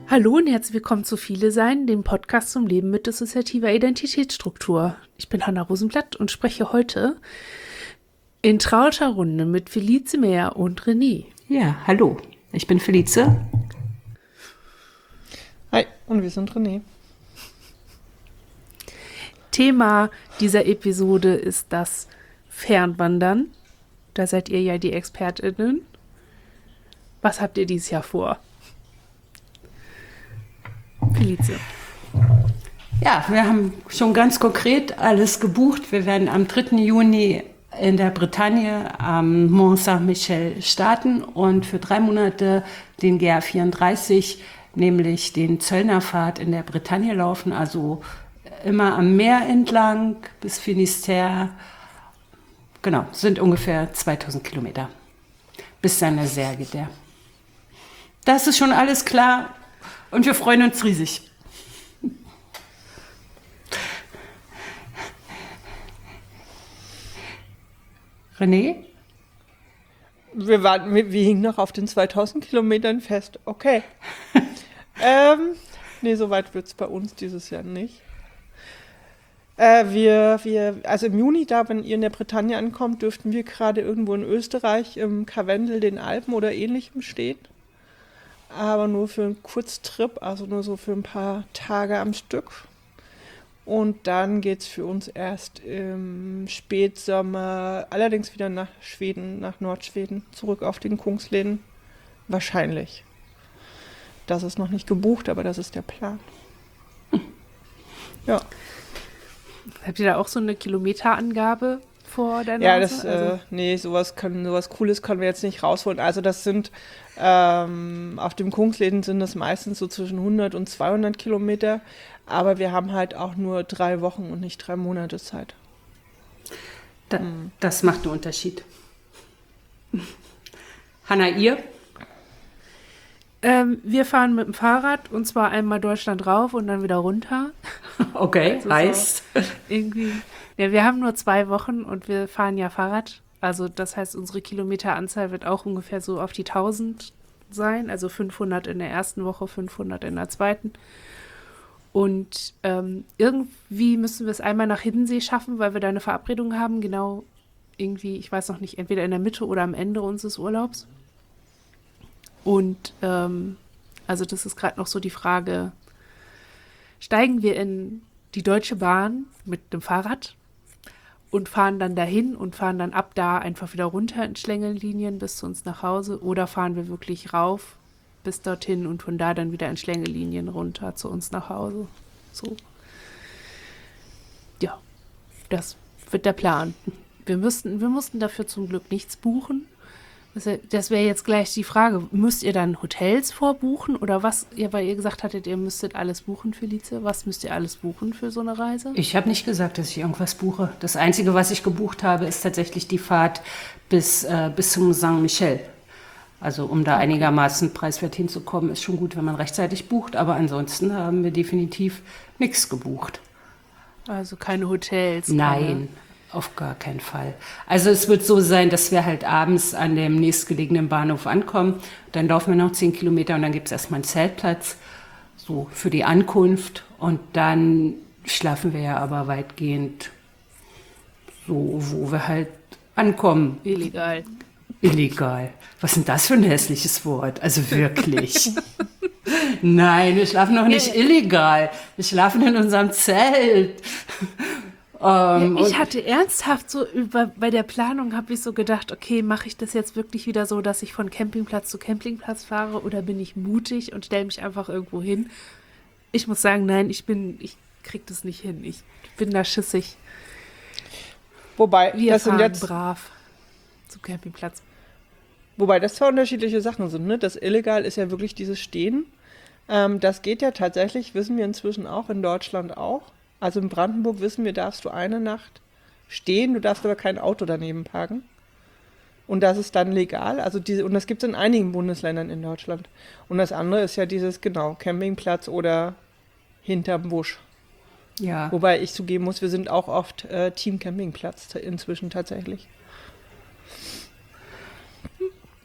Hallo und herzlich willkommen zu Viele Sein, dem Podcast zum Leben mit dissoziativer Identitätsstruktur. Ich bin Hanna Rosenblatt und spreche heute in trauter Runde mit Felice Mehr und René. Ja, hallo, ich bin Felice. Hi, und wir sind René. Thema dieser Episode ist das Fernwandern. Da seid ihr ja die ExpertInnen. Was habt ihr dieses Jahr vor? Felice. Ja, wir haben schon ganz konkret alles gebucht. Wir werden am 3. Juni in der Bretagne am Mont Saint-Michel starten und für 3 Monate den GR 34, nämlich den Zöllnerpfad in der Bretagne laufen, also immer am Meer entlang bis Finisterre. Genau, sind ungefähr 2000 Kilometer bis Saint Nazaire. Das ist schon alles klar und wir freuen uns riesig. René? Wir hingen noch auf den 2000 Kilometern fest. Okay. Nee, so weit wird es bei uns dieses Jahr nicht. Also im Juni, da, wenn ihr in der Bretagne ankommt, dürften wir gerade irgendwo in Österreich im Karwendel, den Alpen oder ähnlichem stehen. Aber nur für einen Kurztrip, also nur so für ein paar Tage am Stück. Und dann geht es für uns erst im Spätsommer, allerdings wieder nach Schweden, nach Nordschweden, zurück auf den Kungsleden. Wahrscheinlich. Das ist noch nicht gebucht, aber das ist der Plan. Ja. Habt ihr da auch so eine Kilometerangabe vor der Ja, Nase? nee, sowas Cooles können wir jetzt nicht rausholen. Also das sind, auf dem Kungsleden sind das meistens so zwischen 100 und 200 Kilometer. Aber wir haben halt auch nur 3 Wochen und nicht 3 Monate Zeit. Das macht einen Unterschied. Hanna, ihr? Wir fahren mit dem Fahrrad und zwar einmal Deutschland rauf und dann wieder runter. Okay, Also heißt. so irgendwie. Ja, wir haben nur 2 Wochen und wir fahren ja Fahrrad. Also das heißt, unsere Kilometeranzahl wird auch ungefähr so auf die 1000 sein. Also 500 in der ersten Woche, 500 in der zweiten. Und irgendwie müssen wir es einmal nach Hiddensee schaffen, weil wir da eine Verabredung haben. Genau irgendwie, ich weiß noch nicht, entweder in der Mitte oder am Ende unseres Urlaubs. Und also das ist gerade noch so die Frage, steigen wir in die Deutsche Bahn mit dem Fahrrad und fahren dann dahin und fahren dann ab da einfach wieder runter in Schlängellinien bis zu uns nach Hause oder fahren wir wirklich rauf bis dorthin und von da dann wieder in Schlängellinien runter zu uns nach Hause. So. Ja, das wird der Plan. Wir mussten dafür zum Glück nichts buchen. Das wäre jetzt gleich die Frage, müsst ihr dann Hotels vorbuchen oder was? Ja, weil ihr gesagt hattet, ihr müsstet alles buchen, Felice. Was müsst ihr alles buchen für so eine Reise? Ich habe nicht gesagt, dass ich irgendwas buche. Das Einzige, was ich gebucht habe, ist tatsächlich die Fahrt bis zum Saint-Michel. Also um da einigermaßen preiswert hinzukommen, ist schon gut, wenn man rechtzeitig bucht. Aber ansonsten haben wir definitiv nichts gebucht. Also keine Hotels. Nein, auf gar keinen Fall. Also es wird so sein, dass wir halt abends an dem nächstgelegenen Bahnhof ankommen. Dann laufen wir noch 10 Kilometer und dann gibt es erstmal einen Zeltplatz, so für die Ankunft. Und dann schlafen wir ja aber weitgehend so, wo wir halt ankommen. Illegal. Illegal. Was ist denn das für ein hässliches Wort? Also wirklich. Nein, wir schlafen noch nicht illegal. Wir schlafen in unserem Zelt. Ich hatte ernsthaft so bei der Planung habe ich so gedacht, okay, mache ich das jetzt wirklich wieder so, dass ich von Campingplatz zu Campingplatz fahre oder bin ich mutig und stelle mich einfach irgendwo hin? Ich muss sagen, nein, ich krieg das nicht hin. Ich bin da schissig. Wobei, Wir das fahren sind jetzt brav zum Campingplatz. Wobei das 2 unterschiedliche Sachen sind, ne? Das illegal ist ja wirklich dieses Stehen. Das geht ja tatsächlich, wissen wir inzwischen auch, in Deutschland auch. Also in Brandenburg wissen wir, darfst du eine Nacht stehen, du darfst aber kein Auto daneben parken. Und das ist dann legal. Und das gibt es in einigen Bundesländern in Deutschland. Und das andere ist ja dieses, genau, Campingplatz oder hinterm Busch. Ja. Wobei ich zugeben muss, wir sind auch oft Team Campingplatz inzwischen tatsächlich.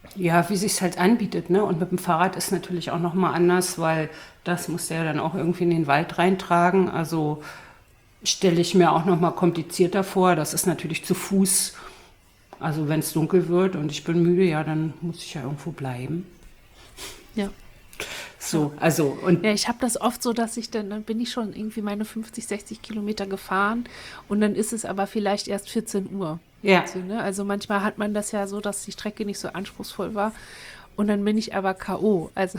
Ja, wie sich's halt anbietet, ne? Und mit dem Fahrrad ist natürlich auch noch mal anders, weil das muss ja dann auch irgendwie in den Wald reintragen. Also stelle ich mir auch noch mal komplizierter vor. Das ist natürlich zu Fuß. Also wenn es dunkel wird und ich bin müde, ja, dann muss ich ja irgendwo bleiben. Ja. So, also und Ja, ich habe das oft so, dass dann bin ich schon irgendwie meine 50, 60 Kilometer gefahren und dann ist es aber vielleicht erst 14 Uhr. ja, So, ne? Also manchmal hat man das ja so, dass die Strecke nicht so anspruchsvoll war und dann bin ich aber K.O. Also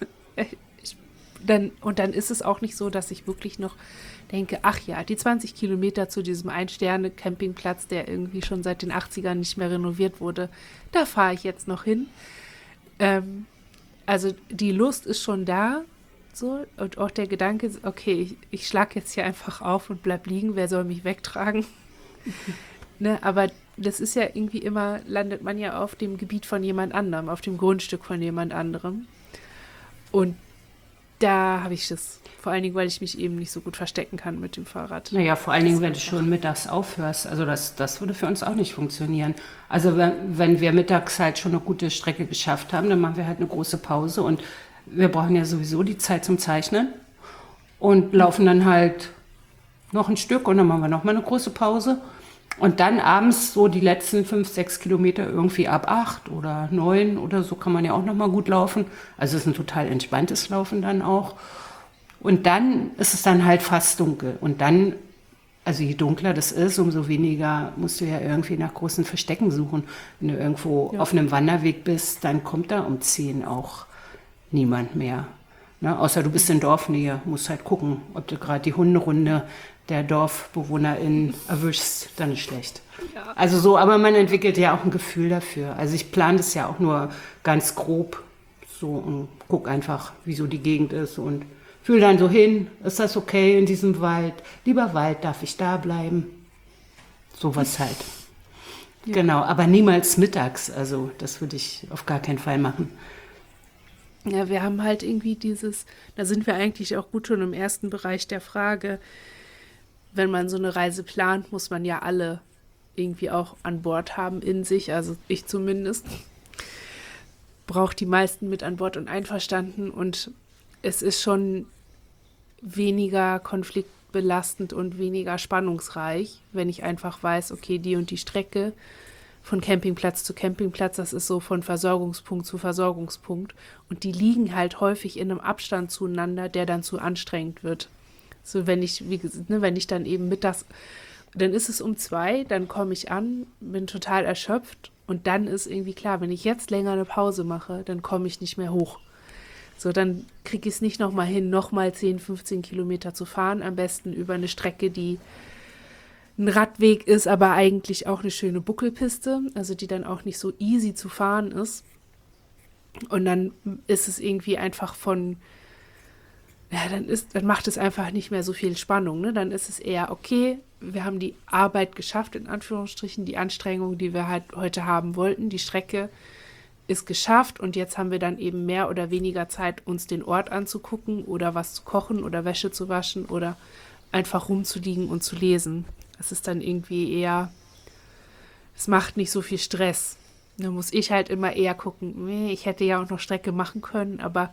dann ist es auch nicht so, dass ich wirklich noch denke, ach ja, die 20 Kilometer zu diesem Ein-Sterne-Campingplatz, der irgendwie schon seit den 80ern nicht mehr renoviert wurde, da fahre ich jetzt noch hin. Also die Lust ist schon da, so, und auch der Gedanke ist, okay, ich schlage jetzt hier einfach auf und bleib liegen, wer soll mich wegtragen? Ne, aber das ist ja irgendwie immer, landet man ja auf dem Gebiet von jemand anderem, auf dem Grundstück von jemand anderem. Und da habe ich das, vor allen Dingen, weil ich mich eben nicht so gut verstecken kann mit dem Fahrrad. naja, vor allen Dingen, wenn du schon mittags aufhörst. Also das würde für uns auch nicht funktionieren. Also wenn wir mittags halt schon eine gute Strecke geschafft haben, dann machen wir halt eine große Pause und wir brauchen ja sowieso die Zeit zum Zeichnen und laufen dann halt noch ein Stück und dann machen wir noch mal eine große Pause. Und dann abends so die letzten 5, 6 Kilometer irgendwie ab 8 oder 9 oder so kann man ja auch noch mal gut laufen. Also es ist ein total entspanntes Laufen dann auch. Und dann ist es dann halt fast dunkel. Und dann, also je dunkler das ist, umso weniger musst du ja irgendwie nach großen Verstecken suchen. Wenn du irgendwo auf einem Wanderweg bist, dann kommt da um 10 auch niemand mehr. Ne? Außer du bist in Dorfnähe, musst halt gucken, ob du gerade die Hunderunde der DorfbewohnerInnen erwischst, dann ist schlecht. Ja. Also so, aber man entwickelt ja auch ein Gefühl dafür. Also ich plane das ja auch nur ganz grob so und guck einfach, wie so die Gegend ist und fühle dann so hin, ist das okay in diesem Wald? Lieber Wald, darf ich da bleiben? Sowas halt. Ja. Genau, aber niemals mittags. Also das würde ich auf gar keinen Fall machen. Ja, wir haben halt irgendwie da sind wir eigentlich auch gut schon im ersten Bereich der Frage, wenn man so eine Reise plant, muss man ja alle irgendwie auch an Bord haben in sich, also ich zumindest, brauche die meisten mit an Bord und einverstanden und es ist schon weniger konfliktbelastend und weniger spannungsreich, wenn ich einfach weiß, okay, die und die Strecke von Campingplatz zu Campingplatz, das ist so von Versorgungspunkt zu Versorgungspunkt und die liegen halt häufig in einem Abstand zueinander, der dann zu anstrengend wird. So, wenn ich, wie gesagt, ne, wenn ich dann eben mittags, dann ist es um 2, dann komme ich an, bin total erschöpft und dann ist irgendwie klar, wenn ich jetzt länger eine Pause mache, dann komme ich nicht mehr hoch. So, dann kriege ich es nicht nochmal hin, nochmal 10, 15 Kilometer zu fahren, am besten über eine Strecke, die ein Radweg ist, aber eigentlich auch eine schöne Buckelpiste, also die dann auch nicht so easy zu fahren ist. Und dann ist es irgendwie einfach dann macht es einfach nicht mehr so viel Spannung. Ne? Dann ist es eher, okay, wir haben die Arbeit geschafft, in Anführungsstrichen, die Anstrengung, die wir halt heute haben wollten. Die Strecke ist geschafft und jetzt haben wir dann eben mehr oder weniger Zeit, uns den Ort anzugucken oder was zu kochen oder Wäsche zu waschen oder einfach rumzuliegen und zu lesen. Das ist dann irgendwie eher, es macht nicht so viel Stress. Da muss ich halt immer eher gucken, ich hätte ja auch noch Strecke machen können, aber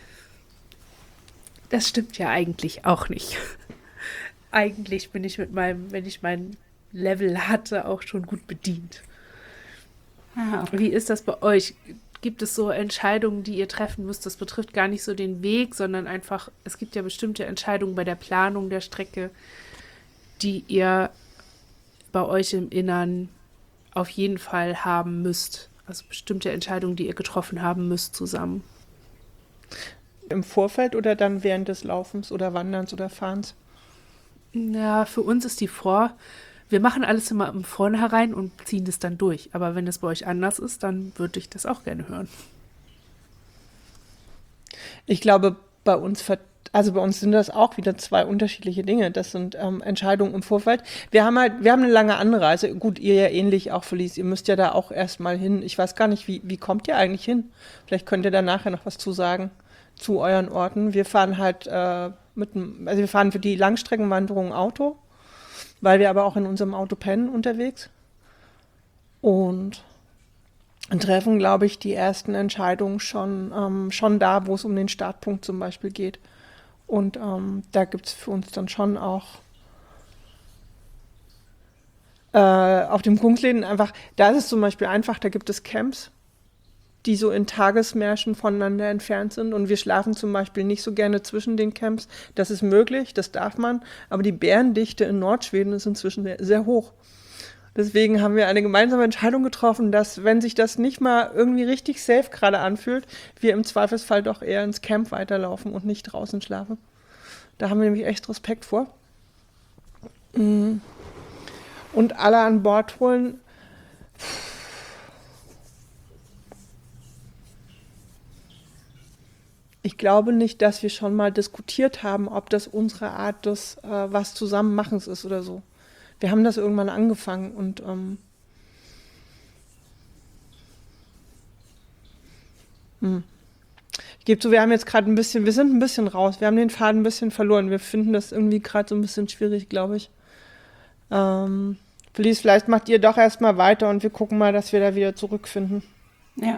das stimmt ja eigentlich auch nicht. Eigentlich bin ich wenn ich mein Level hatte, auch schon gut bedient. Ah, okay. Wie ist das bei euch? Gibt es so Entscheidungen, die ihr treffen müsst? Das betrifft gar nicht so den Weg, sondern einfach, es gibt ja bestimmte Entscheidungen bei der Planung der Strecke, die ihr bei euch im Innern auf jeden Fall haben müsst. Also bestimmte Entscheidungen, die ihr getroffen haben müsst zusammen. Im Vorfeld oder dann während des Laufens oder Wanderns oder Fahrens? Ja, für uns ist wir machen alles immer im Vornherein und ziehen das dann durch. Aber wenn es bei euch anders ist, dann würde ich das auch gerne hören. Ich glaube, bei uns sind das auch wieder zwei unterschiedliche Dinge. Das sind Entscheidungen im Vorfeld. Wir haben eine lange Anreise. Gut, ihr ja ähnlich auch, Felice. Ihr müsst ja da auch erstmal hin. Ich weiß gar nicht, wie kommt ihr eigentlich hin? Vielleicht könnt ihr da nachher noch was zu sagen zu euren Orten. Wir fahren halt wir fahren für die Langstreckenwanderung Auto, weil wir aber auch in unserem Auto pennen unterwegs. Und treffen, glaube ich, die ersten Entscheidungen schon da, wo es um den Startpunkt zum Beispiel geht. Und da gibt es für uns dann schon auch auf dem Kungsläden einfach, da ist es zum Beispiel einfach, da gibt es Camps, die so in Tagesmärschen voneinander entfernt sind. Und wir schlafen zum Beispiel nicht so gerne zwischen den Camps. Das ist möglich, das darf man. Aber die Bärendichte in Nordschweden ist inzwischen sehr, sehr hoch. Deswegen haben wir eine gemeinsame Entscheidung getroffen, dass, wenn sich das nicht mal irgendwie richtig safe gerade anfühlt, wir im Zweifelsfall doch eher ins Camp weiterlaufen und nicht draußen schlafen. Da haben wir nämlich echt Respekt vor. Und alle an Bord holen. Ich glaube nicht, dass wir schon mal diskutiert haben, ob das unsere Art des was Zusammenmachens ist oder so. Wir haben das irgendwann angefangen und ich gebe zu, wir sind ein bisschen raus, wir haben den Faden ein bisschen verloren. Wir finden das irgendwie gerade so ein bisschen schwierig, glaube ich. Felice, vielleicht macht ihr doch erstmal weiter und wir gucken mal, dass wir da wieder zurückfinden. Ja.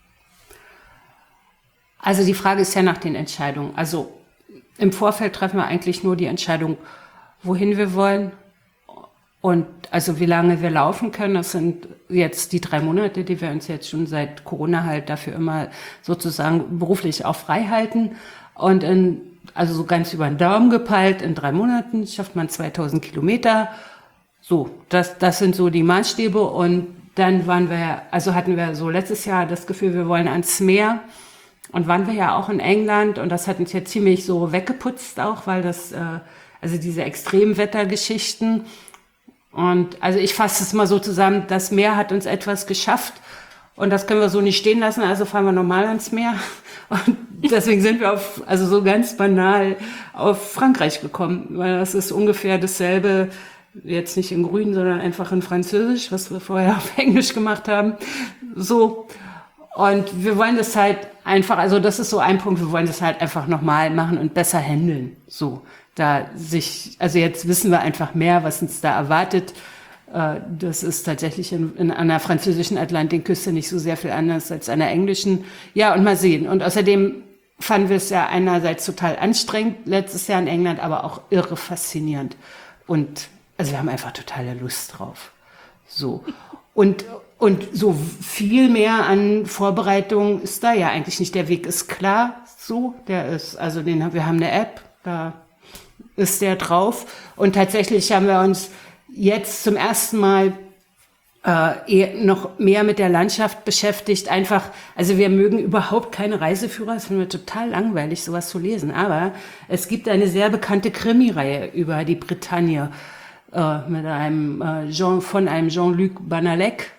Also die Frage ist ja nach den Entscheidungen. Also im Vorfeld treffen wir eigentlich nur die Entscheidung, wohin wir wollen und also wie lange wir laufen können. Das sind jetzt die 3 Monate, die wir uns jetzt schon seit Corona halt dafür immer sozusagen beruflich auch frei halten. Und also so ganz über den Daumen gepeilt, in 3 Monaten schafft man 2000 Kilometer. So, das sind so die Maßstäbe. Und dann hatten wir so letztes Jahr das Gefühl, wir wollen ans Meer. Und waren wir ja auch in England und das hat uns jetzt ziemlich so weggeputzt auch, weil also diese Extremwettergeschichten und also ich fasse es mal so zusammen, das Meer hat uns etwas geschafft und das können wir so nicht stehen lassen, also fahren wir normal ans Meer und deswegen sind wir also so ganz banal auf Frankreich gekommen, weil das ist ungefähr dasselbe, jetzt nicht in Grün, sondern einfach in Französisch, was wir vorher auf Englisch gemacht haben, so. Und wir wollen das halt einfach, also das ist so ein Punkt, wir wollen das halt einfach nochmal machen und besser handeln. So, also jetzt wissen wir einfach mehr, was uns da erwartet. Das ist tatsächlich an der französischen Atlantikküste nicht so sehr viel anders als an der englischen. Ja, und mal sehen. Und außerdem fanden wir es ja einerseits total anstrengend letztes Jahr in England, aber auch irre faszinierend. Und also wir haben einfach totale Lust drauf. So. Und so viel mehr an Vorbereitung ist da ja eigentlich nicht. Der Weg ist klar, so, wir haben eine App, da ist der drauf. Und tatsächlich haben wir uns jetzt zum ersten Mal noch mehr mit der Landschaft beschäftigt. Einfach, also wir mögen überhaupt keine Reiseführer, das finden wir total langweilig, sowas zu lesen. Aber es gibt eine sehr bekannte Krimireihe über die Bretagne. Mit einem von einem Jean-Luc Banalek.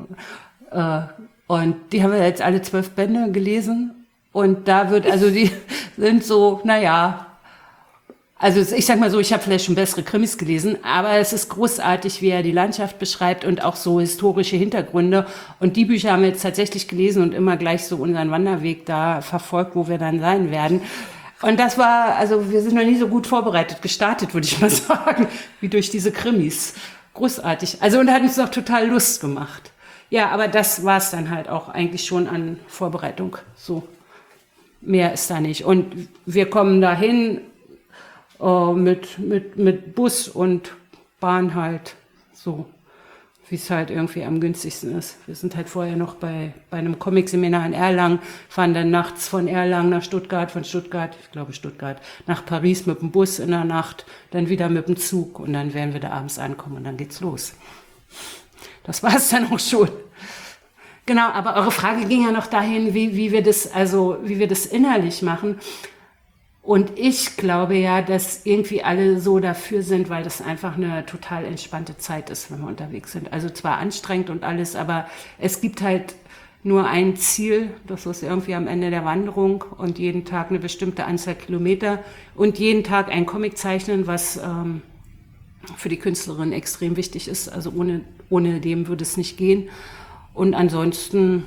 Und die haben wir jetzt alle 12 Bände gelesen. Und die sind so, also ich sag mal so, ich habe vielleicht schon bessere Krimis gelesen, aber es ist großartig, wie er die Landschaft beschreibt und auch so historische Hintergründe. Und die Bücher haben wir jetzt tatsächlich gelesen und immer gleich so unseren Wanderweg da verfolgt, wo wir dann sein werden. Und das war, also wir sind noch nie so gut vorbereitet gestartet, würde ich mal sagen, wie durch diese Krimis. Großartig. Also und hat uns noch total Lust gemacht. Ja, aber das war es dann halt auch eigentlich schon an Vorbereitung. So, mehr ist da nicht. Und wir kommen dahin mit Bus und Bahn halt so, wie es halt irgendwie am günstigsten ist. Wir sind halt vorher noch bei einem Comic-Seminar in Erlangen, fahren dann nachts von Erlangen nach Stuttgart, Stuttgart nach Paris mit dem Bus in der Nacht, dann wieder mit dem Zug und dann werden wir da abends ankommen und dann geht's los. Das war es dann auch schon. Genau, aber eure Frage ging ja noch dahin, wie wir das innerlich machen. Und ich glaube ja, dass irgendwie alle so dafür sind, weil das einfach eine total entspannte Zeit ist, wenn wir unterwegs sind. Also zwar anstrengend und alles, aber es gibt halt nur ein Ziel, das ist irgendwie am Ende der Wanderung und jeden Tag eine bestimmte Anzahl Kilometer und jeden Tag ein Comic zeichnen, was für die Künstlerin extrem wichtig ist. Also ohne dem würde es nicht gehen. Und ansonsten,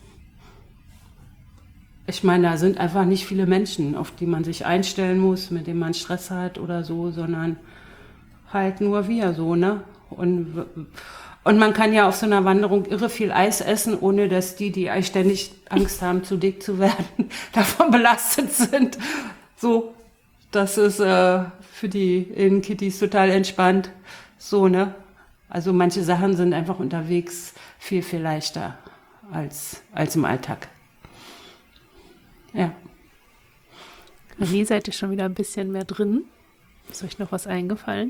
ich meine, da sind einfach nicht viele Menschen, auf die man sich einstellen muss, mit denen man Stress hat oder so, sondern halt nur wir so, ne? Und Und man kann ja auf so einer Wanderung irre viel Eis essen, ohne dass die ständig Angst haben, zu dick zu werden, davon belastet sind. So, das ist für die Innenkitties total entspannt. So, ne? Also manche Sachen sind einfach unterwegs viel, viel leichter als im Alltag. Ja. René, seid ihr schon wieder ein bisschen mehr drin? Ist euch noch was eingefallen?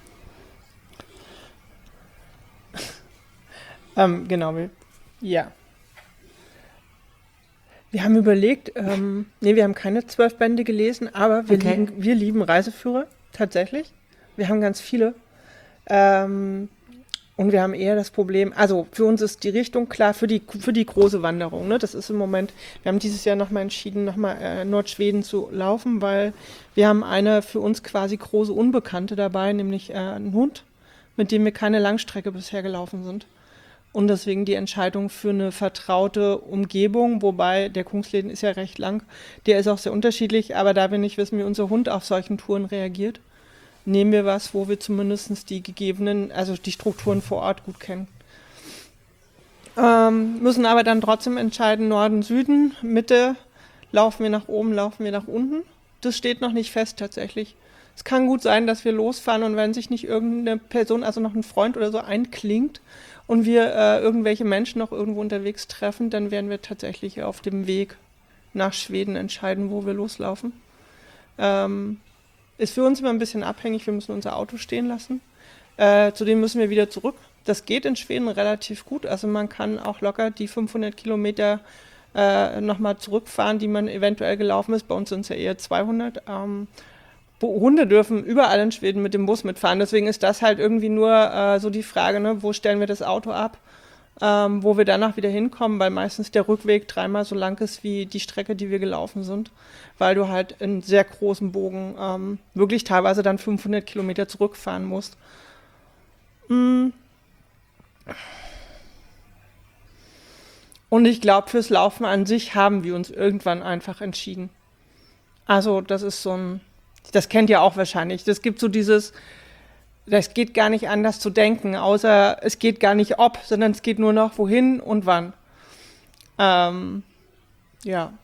Genau, ja. Wir haben überlegt, wir haben keine 12 Bände gelesen, aber wir lieben Reiseführer, tatsächlich. Wir haben ganz viele. Und wir haben eher das Problem, also für uns ist die Richtung klar für die große Wanderung. Ne? Das ist im Moment, wir haben dieses Jahr nochmal entschieden, Nordschweden zu laufen, weil wir haben eine für uns quasi große Unbekannte dabei, nämlich einen Hund, mit dem wir keine Langstrecke bisher gelaufen sind. Und deswegen die Entscheidung für eine vertraute Umgebung, wobei der Kungsleden ist ja recht lang, der ist auch sehr unterschiedlich, aber da wir nicht wissen, wie unser Hund auf solchen Touren reagiert, nehmen wir was, wo wir zumindest die gegebenen, also die Strukturen vor Ort gut kennen. Müssen aber dann trotzdem entscheiden, Norden, Süden, Mitte, laufen wir nach oben, laufen wir nach unten. Das steht noch nicht fest tatsächlich. Es kann gut sein, dass wir losfahren und wenn sich nicht irgendeine Person, also noch ein Freund oder so einklingt und wir irgendwelche Menschen noch irgendwo unterwegs treffen, dann werden wir tatsächlich auf dem Weg nach Schweden entscheiden, wo wir loslaufen. Ist für uns immer ein bisschen abhängig, wir müssen unser Auto stehen lassen. Zudem müssen wir wieder zurück. Das geht in Schweden relativ gut, also man kann auch locker die 500 Kilometer nochmal zurückfahren, die man eventuell gelaufen ist. Bei uns sind es ja eher 200. Hunde dürfen überall in Schweden mit dem Bus mitfahren. Deswegen ist das halt irgendwie nur so die Frage, ne, wo stellen wir das Auto ab, wo wir danach wieder hinkommen, weil meistens der Rückweg 3-mal so lang ist wie die Strecke, die wir gelaufen sind, weil du halt in sehr großen Bogen wirklich teilweise dann 500 Kilometer zurückfahren musst. Und ich glaube, fürs Laufen an sich haben wir uns irgendwann einfach entschieden. Also das ist so ein, das kennt ihr auch wahrscheinlich, das gibt so dieses, das geht gar nicht anders zu denken, außer es geht gar nicht ob, sondern es geht nur noch wohin und wann. Ja.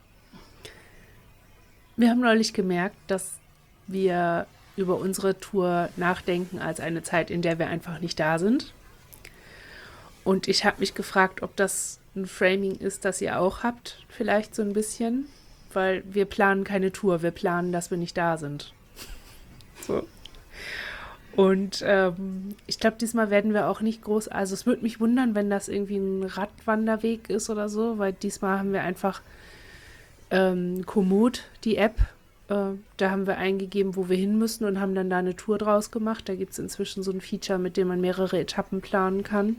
Wir haben neulich gemerkt, dass wir über unsere Tour nachdenken als eine Zeit, in der wir einfach nicht da sind. Und ich habe mich gefragt, ob das ein Framing ist, das ihr auch habt, vielleicht so ein bisschen, weil wir planen keine Tour, wir planen, dass wir nicht da sind. So. Und ich glaube, diesmal werden wir auch nicht groß, also es würde mich wundern, wenn das irgendwie ein Radwanderweg ist oder so, weil diesmal haben wir einfach Komoot, die App, da haben wir eingegeben, wo wir hin müssen und haben dann da eine Tour draus gemacht. Da gibt es inzwischen so ein Feature, mit dem man mehrere Etappen planen kann.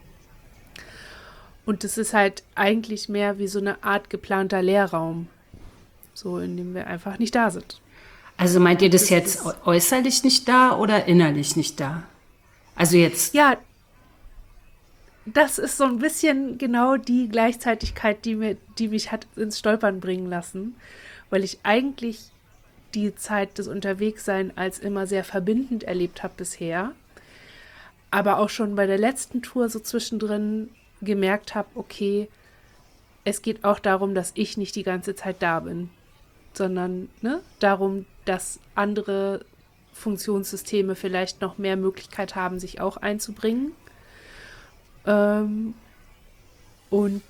Und das ist halt eigentlich mehr wie so eine Art geplanter Leerraum, so in dem wir einfach nicht da sind. Also meint ihr das jetzt äußerlich nicht da oder innerlich nicht da? Also jetzt... Ja, das ist so ein bisschen genau die Gleichzeitigkeit, die mich hat ins Stolpern bringen lassen, weil ich eigentlich die Zeit des Unterwegssein als immer sehr verbindend erlebt habe bisher, aber auch schon bei der letzten Tour so zwischendrin gemerkt habe, okay, es geht auch darum, dass ich nicht die ganze Zeit da bin, sondern darum, dass andere Funktionssysteme vielleicht noch mehr Möglichkeit haben, sich auch einzubringen. Und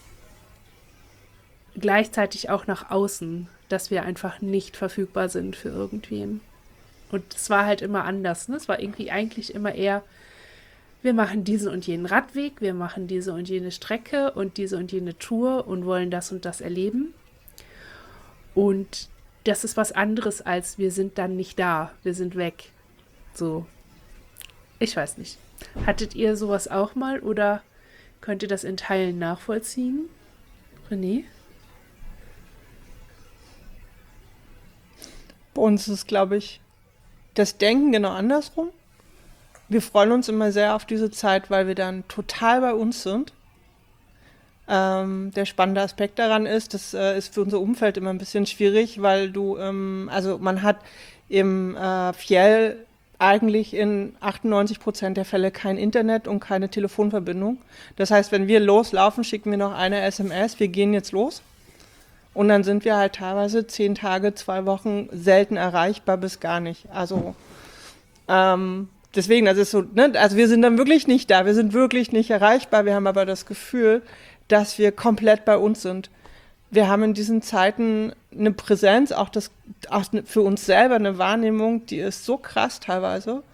gleichzeitig auch nach außen, dass wir einfach nicht verfügbar sind für irgendwen. Und es war halt immer anders. Ne? Es war irgendwie eigentlich immer eher, wir machen diesen und jenen Radweg, wir machen diese und jene Strecke und diese und jene Tour und wollen das und das erleben. Und das ist was anderes als wir sind dann nicht da, wir sind weg. So, ich weiß nicht. Hattet ihr sowas auch mal oder könnt ihr das in Teilen nachvollziehen? René? Bei uns ist, glaube ich, das Denken genau andersrum. Wir freuen uns immer sehr auf diese Zeit, weil wir dann total bei uns sind. Der spannende Aspekt daran ist, das ist für unser Umfeld immer ein bisschen schwierig, weil also man hat im Fjell eigentlich in 98% der Fälle kein Internet und keine Telefonverbindung. Das heißt, wenn wir loslaufen, schicken wir noch eine SMS, wir gehen jetzt los. Und dann sind wir halt teilweise 10 Tage, 2 Wochen selten erreichbar bis gar nicht. Also deswegen, das ist so, ne? Also wir sind dann wirklich nicht da, wir sind wirklich nicht erreichbar. Wir haben aber das Gefühl, dass wir komplett bei uns sind. Wir haben in diesen Zeiten eine Präsenz, auch für uns selber eine Wahrnehmung, die ist so krass teilweise.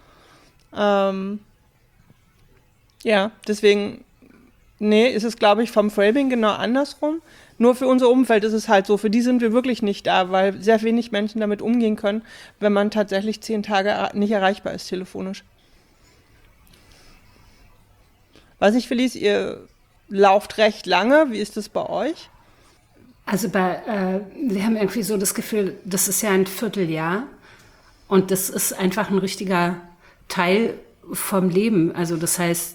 Deswegen, ist es, glaube ich, vom Framing genau andersrum. Nur für unser Umfeld ist es halt so, für die sind wir wirklich nicht da, weil sehr wenig Menschen damit umgehen können, wenn man tatsächlich 10 Tage nicht erreichbar ist telefonisch. Weiß nicht, Felice, ihr lauft recht lange, wie ist das bei euch? Also wir haben irgendwie so das Gefühl, das ist ja ein Vierteljahr und das ist einfach ein richtiger Teil vom Leben. Also das heißt,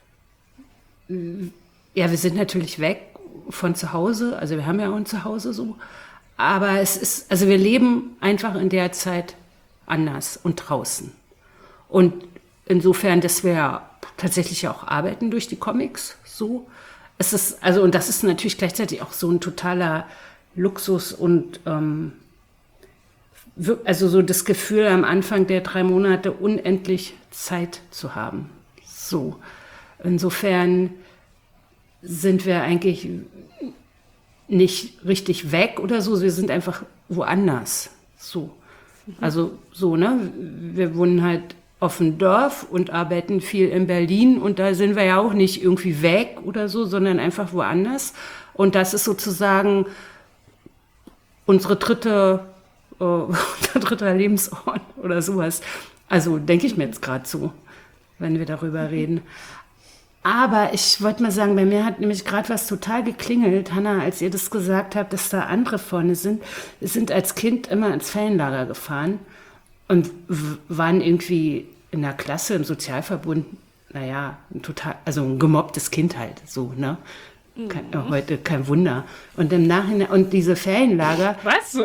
ja, wir sind natürlich weg von zu Hause, also wir haben ja auch ein Zuhause so, aber also wir leben einfach in der Zeit anders und draußen. Und insofern, dass wir ja tatsächlich auch arbeiten durch die Comics so. Es ist, also, und das ist natürlich gleichzeitig auch so ein totaler Luxus und also so das Gefühl am Anfang der 3 Monate unendlich Zeit zu haben. So. Insofern sind wir eigentlich nicht richtig weg oder so, wir sind einfach woanders. So. Also so, ne? Wir wohnen halt auf dem Dorf und arbeiten viel in Berlin und da sind wir ja auch nicht irgendwie weg oder so, sondern einfach woanders. Und das ist sozusagen unser dritter Lebensort oder sowas. Also denke ich mir jetzt gerade so, wenn wir darüber reden. Aber ich wollte mal sagen, bei mir hat nämlich gerade was total geklingelt, Hanna, als ihr das gesagt habt, dass da andere vorne sind. Wir sind als Kind immer ins Ferienlager gefahren und waren irgendwie in der Klasse im Sozialverbund, naja, also ein gemobbtes Kind halt, so, ne? Heute kein Wunder. Und im Nachhinein, und diese Ferienlager. Was?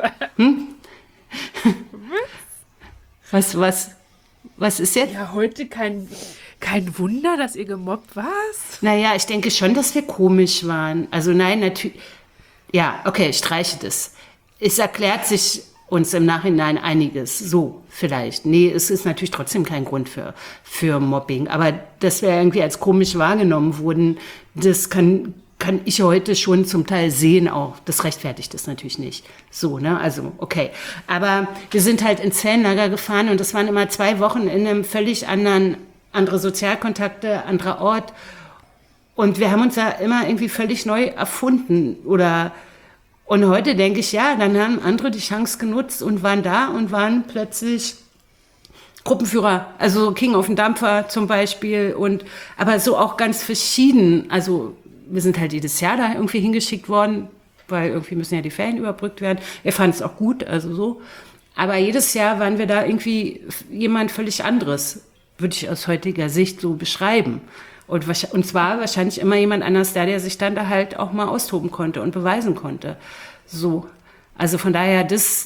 Was ist jetzt? Ja, heute kein Wunder, dass ihr gemobbt warst? Naja, ich denke schon, dass wir komisch waren. Also nein, natürlich. Ja, okay, ich streiche das. Es erklärt sich uns im Nachhinein einiges. So, vielleicht. Nee, es ist natürlich trotzdem kein Grund für Mobbing. Aber dass wir irgendwie als komisch wahrgenommen wurden, das kann ich heute schon zum Teil sehen auch. Das rechtfertigt das natürlich nicht. So, ne? Also, okay. Aber wir sind halt ins Ferienlager gefahren und das waren immer 2 Wochen in einem völlig andere Sozialkontakte, anderer Ort. Und wir haben uns da immer irgendwie völlig neu erfunden. Und heute denke ich, ja, dann haben andere die Chance genutzt und waren da und waren plötzlich Gruppenführer, also King auf dem Dampfer zum Beispiel. Aber so auch ganz verschieden. Also wir sind halt jedes Jahr da irgendwie hingeschickt worden, weil irgendwie müssen ja die Ferien überbrückt werden. Wir fanden es auch gut, also so. Aber jedes Jahr waren wir da irgendwie jemand völlig anderes, würde ich aus heutiger Sicht so beschreiben. Und zwar wahrscheinlich immer jemand anders der sich dann da halt auch mal austoben konnte und beweisen konnte. So. Also von daher, das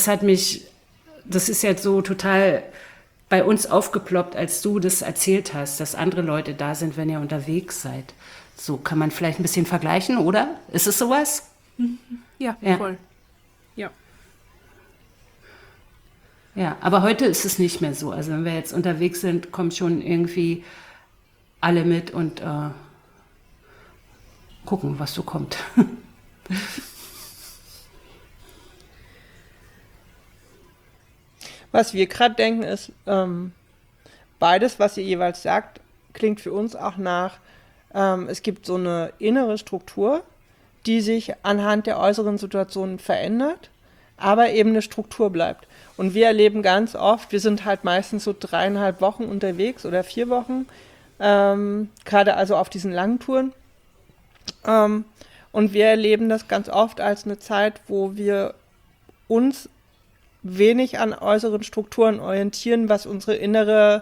ist jetzt so total bei uns aufgeploppt, als du das erzählt hast, dass andere Leute da sind, wenn ihr unterwegs seid. So kann man vielleicht ein bisschen vergleichen, oder? Ist es sowas? Ja, voll. Ja. Ja, aber heute ist es nicht mehr so. Also wenn wir jetzt unterwegs sind, kommen schon irgendwie alle mit und gucken, was so kommt. Was wir gerade denken ist, beides, was ihr jeweils sagt, klingt für uns auch nach, es gibt so eine innere Struktur, die sich anhand der äußeren Situationen verändert, aber eben eine Struktur bleibt. Und wir erleben ganz oft, wir sind halt meistens so 3,5 Wochen unterwegs oder 4 Wochen, gerade also auf diesen langen Touren. Und wir erleben das ganz oft als eine Zeit, wo wir uns wenig an äußeren Strukturen orientieren, was unsere innere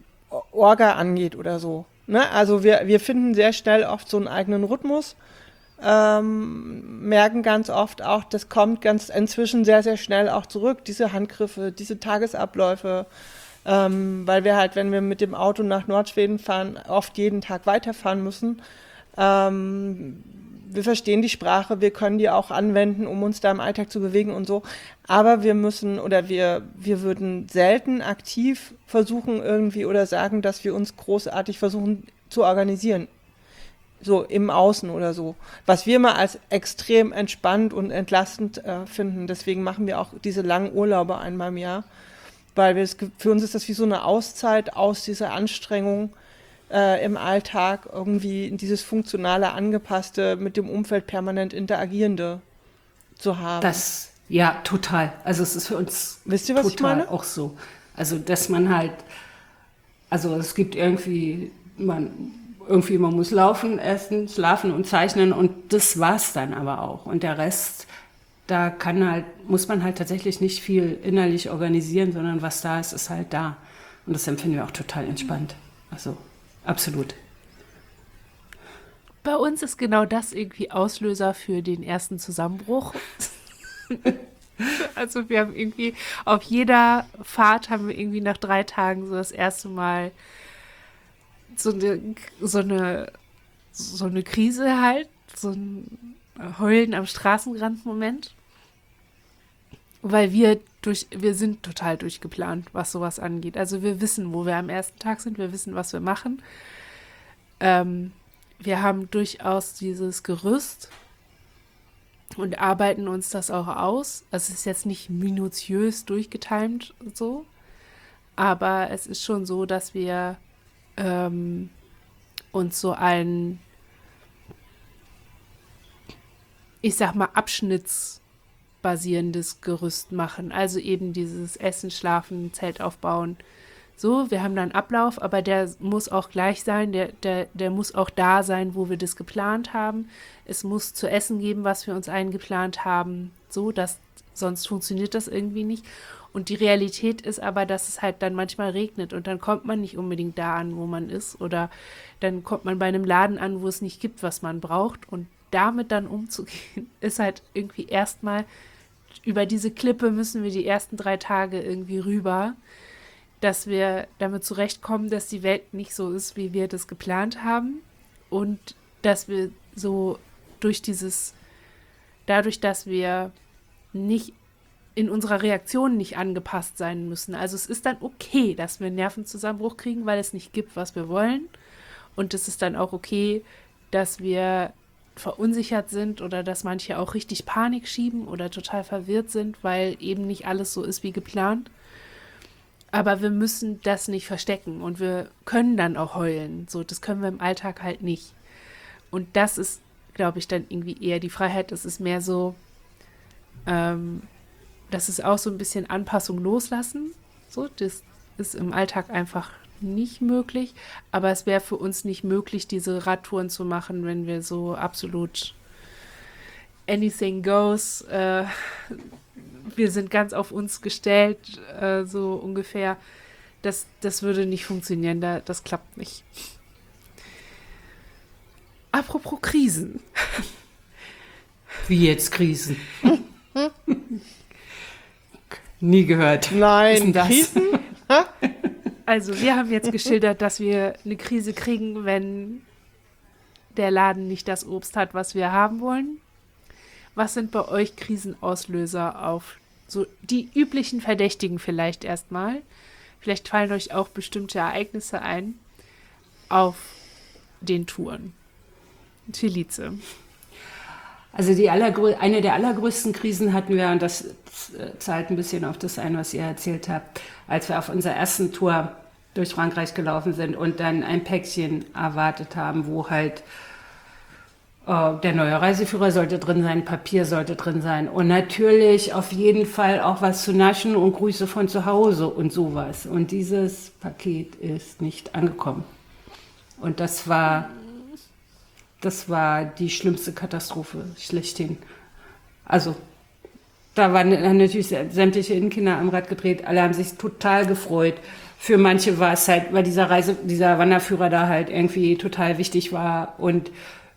Orga angeht oder so. Ne? Also wir finden sehr schnell oft so einen eigenen Rhythmus. merken ganz oft auch, das kommt ganz inzwischen sehr, sehr schnell auch zurück, diese Handgriffe, diese Tagesabläufe, weil wir halt, wenn wir mit dem Auto nach Nordschweden fahren, oft jeden Tag weiterfahren müssen. Wir verstehen die Sprache, wir können die auch anwenden, um uns da im Alltag zu bewegen und so. Aber wir würden selten aktiv versuchen irgendwie oder sagen, dass wir uns großartig versuchen zu organisieren. So im Außen oder so. Was wir mal als extrem entspannt und entlastend finden. Deswegen machen wir auch diese langen Urlaube einmal im Jahr. Weil für uns ist das wie so eine Auszeit aus dieser Anstrengung im Alltag, irgendwie in dieses funktionale, angepasste, mit dem Umfeld permanent interagierende zu haben. Ja, total. Also es ist für uns Wisst ihr, was ich total meine? auch so. Also dass man halt, also es gibt irgendwie, man muss laufen, essen, schlafen und zeichnen und das war's dann aber auch. Und der Rest, da muss man halt tatsächlich nicht viel innerlich organisieren, sondern was da ist, ist halt da. Und das empfinden wir auch total entspannt. Also absolut. Bei uns ist genau das irgendwie Auslöser für den ersten Zusammenbruch. Also wir haben irgendwie, auf jeder Fahrt haben wir irgendwie nach 3 Tagen so das erste Mal so eine Krise halt, so ein Heulen am Straßenrand-Moment. Weil wir sind total durchgeplant, was sowas angeht. Also wir wissen, wo wir am ersten Tag sind, wir wissen, was wir machen. Wir haben durchaus dieses Gerüst und arbeiten uns das auch aus. Es ist jetzt nicht minutiös durchgetimt so, aber es ist schon so, dass wir uns so ein, ich sag mal, abschnittsbasierendes Gerüst machen. Also eben dieses Essen, Schlafen, Zelt aufbauen. So, wir haben da einen Ablauf, aber der muss auch gleich sein, der muss auch da sein, wo wir das geplant haben. Es muss zu essen geben, was wir uns eingeplant haben, so, dass sonst funktioniert das irgendwie nicht. Und die Realität ist aber, dass es halt dann manchmal regnet und dann kommt man nicht unbedingt da an, wo man ist, oder dann kommt man bei einem Laden an, wo es nicht gibt, was man braucht, und damit dann umzugehen, ist halt irgendwie erstmal, über diese Klippe müssen wir die ersten 3 Tage irgendwie rüber, dass wir damit zurechtkommen, dass die Welt nicht so ist, wie wir das geplant haben, und dass wir so dadurch, dass wir nicht in unserer Reaktion nicht angepasst sein müssen. Also es ist dann okay, dass wir einen Nervenzusammenbruch kriegen, weil es nicht gibt, was wir wollen. Und es ist dann auch okay, dass wir verunsichert sind oder dass manche auch richtig Panik schieben oder total verwirrt sind, weil eben nicht alles so ist wie geplant. Aber wir müssen das nicht verstecken und wir können dann auch heulen. So, das können wir im Alltag halt nicht. Und das ist, glaube ich, dann irgendwie eher die Freiheit. Das ist mehr so, das ist auch so ein bisschen Anpassung loslassen. So, das ist im Alltag einfach nicht möglich. Aber es wäre für uns nicht möglich, diese Radtouren zu machen, wenn wir so absolut anything goes. Wir sind ganz auf uns gestellt, so ungefähr. Das würde nicht funktionieren, das klappt nicht. Apropos Krisen. Wie jetzt Krisen? Nie gehört. Nein, das? Krisen? Also wir haben jetzt geschildert, dass wir eine Krise kriegen, wenn der Laden nicht das Obst hat, was wir haben wollen. Was sind bei euch Krisenauslöser auf so die üblichen Verdächtigen vielleicht erstmal? Vielleicht fallen euch auch bestimmte Ereignisse ein auf den Touren. Felice. Also eine der allergrößten Krisen hatten wir, und das zahlt ein bisschen auf das ein, was ihr erzählt habt, als wir auf unserer ersten Tour durch Frankreich gelaufen sind und dann ein Päckchen erwartet haben, wo halt der neue Reiseführer sollte drin sein, Papier sollte drin sein und natürlich auf jeden Fall auch was zu naschen und Grüße von zu Hause und sowas. Und dieses Paket ist nicht angekommen. Und das war die schlimmste Katastrophe schlechthin. Also da haben natürlich sämtliche Innenkinder am Rad gedreht, alle haben sich total gefreut. Für manche war es halt, weil dieser Wanderführer da halt irgendwie total wichtig war, und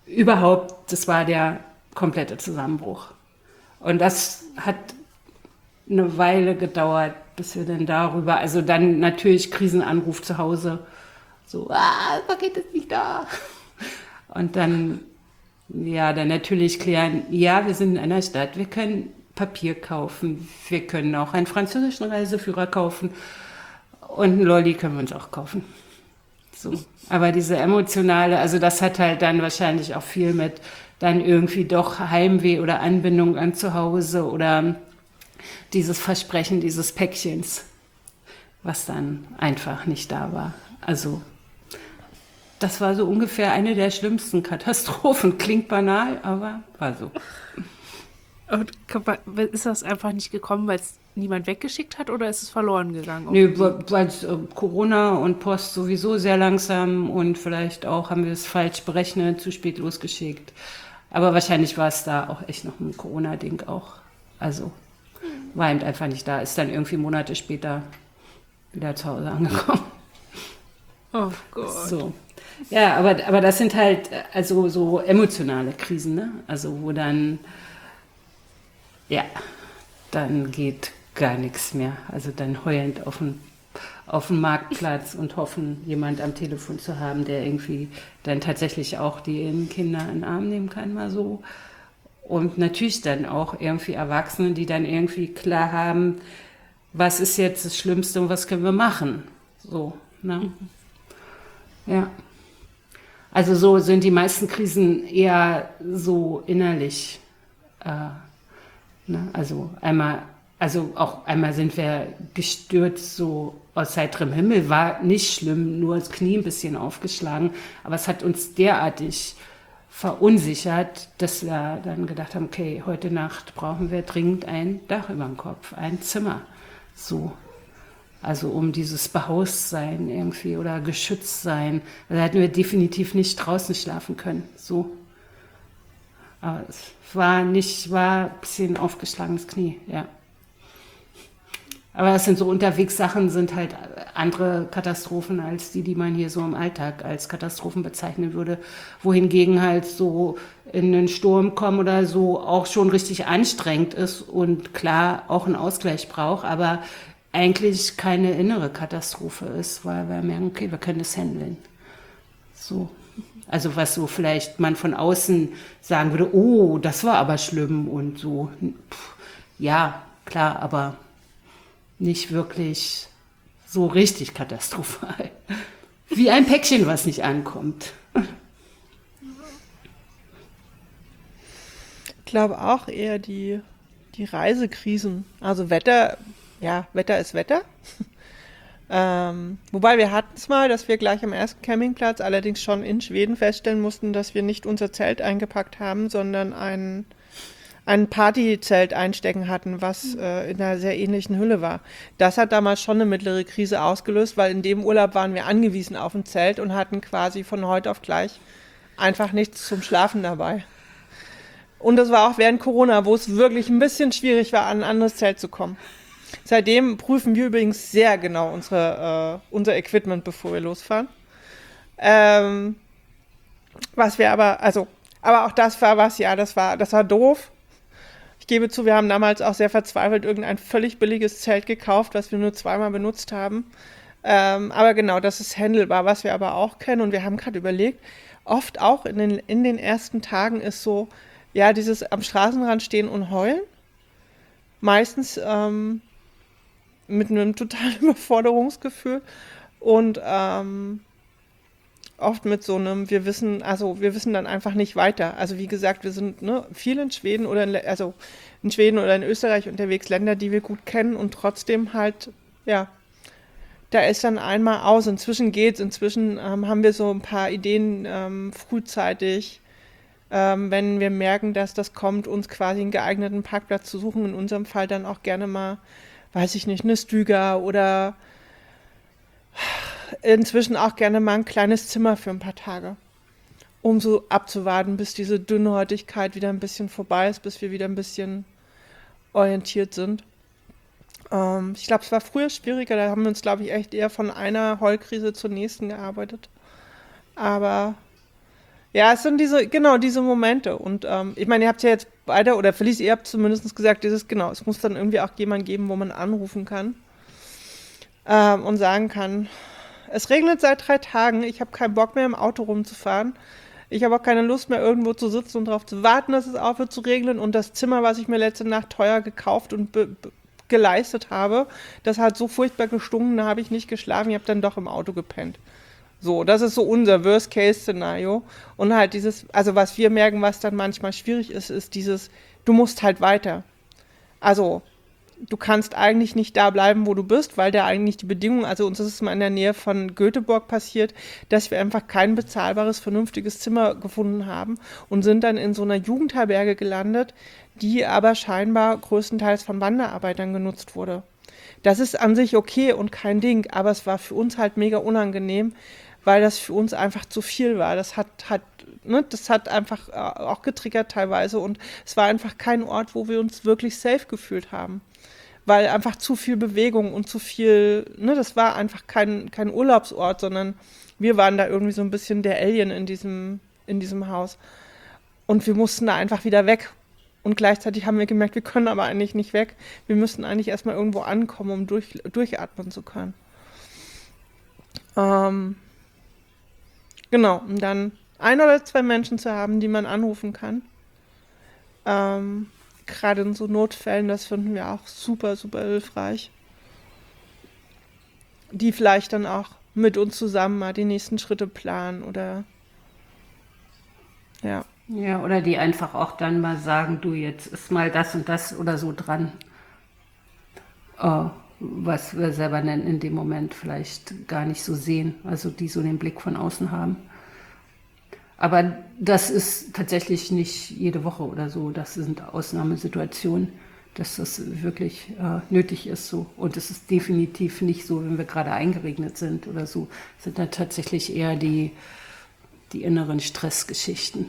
überhaupt, das war der komplette Zusammenbruch. Und das hat eine Weile gedauert, bis wir dann darüber, also dann natürlich Krisenanruf zu Hause, so, Paket ist nicht da. Und dann, ja, dann natürlich klären, ja, wir sind in einer Stadt, wir können Papier kaufen, wir können auch einen französischen Reiseführer kaufen und einen Lolli können wir uns auch kaufen. So. Aber diese emotionale, also das hat halt dann wahrscheinlich auch viel mit dann irgendwie doch Heimweh oder Anbindung an zu Hause oder dieses Versprechen dieses Päckchens, was dann einfach nicht da war. Also das war so ungefähr eine der schlimmsten Katastrophen. Klingt banal, aber war so. Und ist das einfach nicht gekommen, weil es niemand weggeschickt hat oder ist es verloren gegangen? Nee, weil Corona und Post sowieso sehr langsam und vielleicht auch haben wir es falsch berechnet, zu spät losgeschickt. Aber wahrscheinlich war es da auch echt noch ein Corona-Ding auch. Also war eben einfach nicht da, ist dann irgendwie Monate später wieder zu Hause angekommen. Oh Gott. So. Ja, aber das sind halt also so emotionale Krisen, ne? Also wo dann, ja, dann geht gar nichts mehr. Also dann heulend auf dem Marktplatz und hoffen, jemand am Telefon zu haben, der irgendwie dann tatsächlich auch die Kinder in den Arm nehmen kann, mal so. Und natürlich dann auch irgendwie Erwachsene, die dann irgendwie klar haben, was ist jetzt das Schlimmste und was können wir machen. So, ne? Ja. Also so sind die meisten Krisen eher so innerlich. Ne? Also einmal sind wir gestürzt, so aus heiterem Himmel, war nicht schlimm, nur das Knie ein bisschen aufgeschlagen, aber es hat uns derartig verunsichert, dass wir dann gedacht haben, okay, heute Nacht brauchen wir dringend ein Dach über dem Kopf, ein Zimmer, so. Also um dieses Behaustsein irgendwie oder Geschütztsein. Da hätten wir definitiv nicht draußen schlafen können, so. Aber es war ein bisschen aufgeschlagenes Knie, ja. Aber das sind so Unterwegssachen, sind halt andere Katastrophen als die man hier so im Alltag als Katastrophen bezeichnen würde. Wohingegen halt so in einen Sturm kommen oder so auch schon richtig anstrengend ist und klar auch einen Ausgleich braucht, aber eigentlich keine innere Katastrophe ist, weil wir merken, okay, wir können das handeln. So. Also was so vielleicht man von außen sagen würde, oh, das war aber schlimm und so. Ja, klar, aber nicht wirklich so richtig katastrophal. Wie ein Päckchen, was nicht ankommt. Ich glaube auch eher die Reisekrisen. Also Wetter ist Wetter. Wobei wir hatten es mal, dass wir gleich am ersten Campingplatz allerdings schon in Schweden feststellen mussten, dass wir nicht unser Zelt eingepackt haben, sondern ein Partyzelt einstecken hatten, was in einer sehr ähnlichen Hülle war. Das hat damals schon eine mittlere Krise ausgelöst, weil in dem Urlaub waren wir angewiesen auf ein Zelt und hatten quasi von heute auf gleich einfach nichts zum Schlafen dabei. Und das war auch während Corona, wo es wirklich ein bisschen schwierig war, an ein anderes Zelt zu kommen. Seitdem prüfen wir übrigens sehr genau unser Equipment, bevor wir losfahren. Aber auch das war was, ja, das war doof. Ich gebe zu, wir haben damals auch sehr verzweifelt irgendein völlig billiges Zelt gekauft, was wir nur zweimal benutzt haben. Aber genau, das ist handelbar, was wir aber auch kennen. Und wir haben gerade überlegt, oft auch in den ersten Tagen ist so, ja, dieses am Straßenrand stehen und heulen. Meistens mit einem totalen Überforderungsgefühl und oft mit so einem, wir wissen dann einfach nicht weiter. Also wie gesagt, wir sind viel in Schweden oder in Österreich unterwegs, Länder, die wir gut kennen und trotzdem halt, ja, da ist dann einmal aus. Inzwischen geht's, haben wir so ein paar Ideen frühzeitig, wenn wir merken, dass das kommt, uns quasi einen geeigneten Parkplatz zu suchen. In unserem Fall dann auch gerne mal, weiß ich nicht, eine Stüger oder inzwischen auch gerne mal ein kleines Zimmer für ein paar Tage, um so abzuwarten, bis diese Dünnhäutigkeit wieder ein bisschen vorbei ist, bis wir wieder ein bisschen orientiert sind. Ich glaube, es war früher schwieriger, da haben wir uns, glaube ich, echt eher von einer Heulkrise zur nächsten gearbeitet. Aber Ja, es sind diese Momente. Und ich meine, ihr habt ja jetzt beide, oder Felice, ihr habt zumindest gesagt, es muss dann irgendwie auch jemand geben, wo man anrufen kann und sagen kann, es regnet seit 3 Tagen, ich habe keinen Bock mehr im Auto rumzufahren. Ich habe auch keine Lust mehr, irgendwo zu sitzen und darauf zu warten, dass es aufhört zu regnen. Und das Zimmer, was ich mir letzte Nacht teuer gekauft und geleistet habe, das hat so furchtbar gestunken, da habe ich nicht geschlafen, ich habe dann doch im Auto gepennt. So, das ist so unser Worst-Case-Szenario. Und halt also was wir merken, was dann manchmal schwierig ist, ist du musst halt weiter. Also, du kannst eigentlich nicht da bleiben, wo du bist, weil da eigentlich die Bedingungen, also uns ist es mal in der Nähe von Göteborg passiert, dass wir einfach kein bezahlbares, vernünftiges Zimmer gefunden haben und sind dann in so einer Jugendherberge gelandet, die aber scheinbar größtenteils von Wanderarbeitern genutzt wurde. Das ist an sich okay und kein Ding, aber es war für uns halt mega unangenehm, weil das für uns einfach zu viel war. Das hat einfach auch getriggert teilweise und es war einfach kein Ort, wo wir uns wirklich safe gefühlt haben. Weil einfach zu viel Bewegung und zu viel, das war einfach kein Urlaubsort, sondern wir waren da irgendwie so ein bisschen der Alien in diesem Haus. Und wir mussten da einfach wieder weg. Und gleichzeitig haben wir gemerkt, wir können aber eigentlich nicht weg. Wir müssten eigentlich erstmal irgendwo ankommen, um durchatmen zu können. Genau, und dann 1 oder 2 Menschen zu haben, die man anrufen kann. Gerade in so Notfällen, das finden wir auch super, super hilfreich. Die vielleicht dann auch mit uns zusammen mal die nächsten Schritte planen oder ja. Ja, oder die einfach auch dann mal sagen, du, jetzt ist mal das und das oder so dran, was wir selber in dem Moment vielleicht gar nicht so sehen, also die so den Blick von außen haben. Aber das ist tatsächlich nicht jede Woche oder so, das sind Ausnahmesituationen, dass das wirklich nötig ist so. Und es ist definitiv nicht so, wenn wir gerade eingeregnet sind oder so, sind dann tatsächlich eher die inneren Stressgeschichten.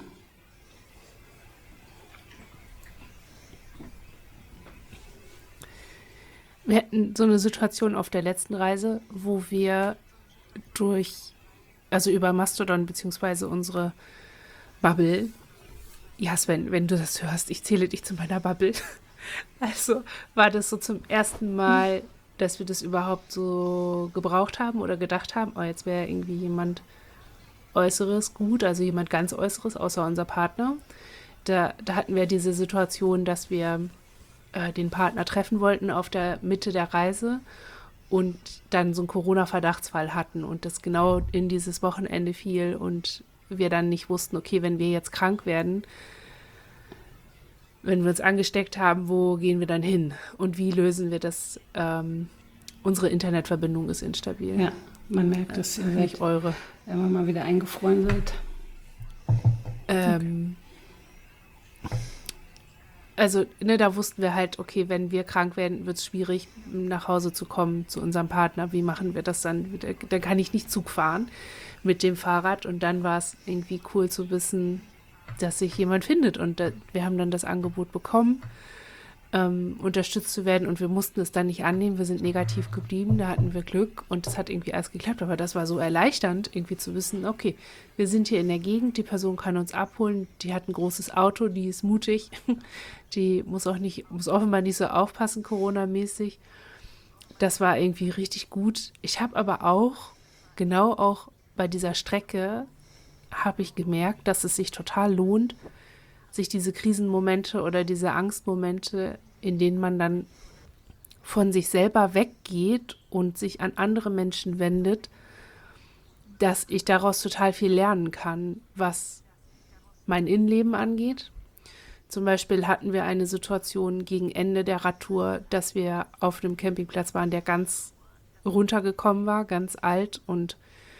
Wir hatten so eine Situation auf der letzten Reise, wo wir also über Mastodon beziehungsweise unsere Bubble, ja Sven, wenn du das hörst, ich zähle dich zu meiner Bubble. Also war das so zum ersten Mal, dass wir das überhaupt so gebraucht haben oder gedacht haben, oh, jetzt wäre irgendwie jemand Äußeres gut, also jemand ganz Äußeres, außer unser Partner. Da hatten wir diese Situation, dass wir den Partner treffen wollten auf der Mitte der Reise und dann so einen Corona-Verdachtsfall hatten und das genau in dieses Wochenende fiel und wir dann nicht wussten, okay, wenn wir jetzt krank werden, wenn wir uns angesteckt haben, wo gehen wir dann hin und wie lösen wir das? Unsere Internetverbindung ist instabil. Ja, man merkt, dass ihr nicht eure. Immer mal wieder eingefroren seid. Also, da wussten wir halt, okay, wenn wir krank werden, wird es schwierig, nach Hause zu kommen zu unserem Partner. Wie machen wir das dann? Dann kann ich nicht Zug fahren mit dem Fahrrad. Und dann war es irgendwie cool zu wissen, dass sich jemand findet. Und wir haben dann das Angebot bekommen, unterstützt zu werden. Und wir mussten es dann nicht annehmen. Wir sind negativ geblieben. Da hatten wir Glück. Und es hat irgendwie alles geklappt. Aber das war so erleichternd, irgendwie zu wissen, okay, wir sind hier in der Gegend. Die Person kann uns abholen. Die hat ein großes Auto. Die ist mutig. Die muss offenbar nicht so aufpassen, Corona-mäßig. Das war irgendwie richtig gut. Ich habe aber auch bei dieser Strecke, habe ich gemerkt, dass es sich total lohnt, sich diese Krisenmomente oder diese Angstmomente, in denen man dann von sich selber weggeht und sich an andere Menschen wendet, dass ich daraus total viel lernen kann, was mein Innenleben angeht. Zum Beispiel hatten wir eine Situation gegen Ende der Radtour, dass wir auf einem Campingplatz waren, der ganz runtergekommen war, ganz alt und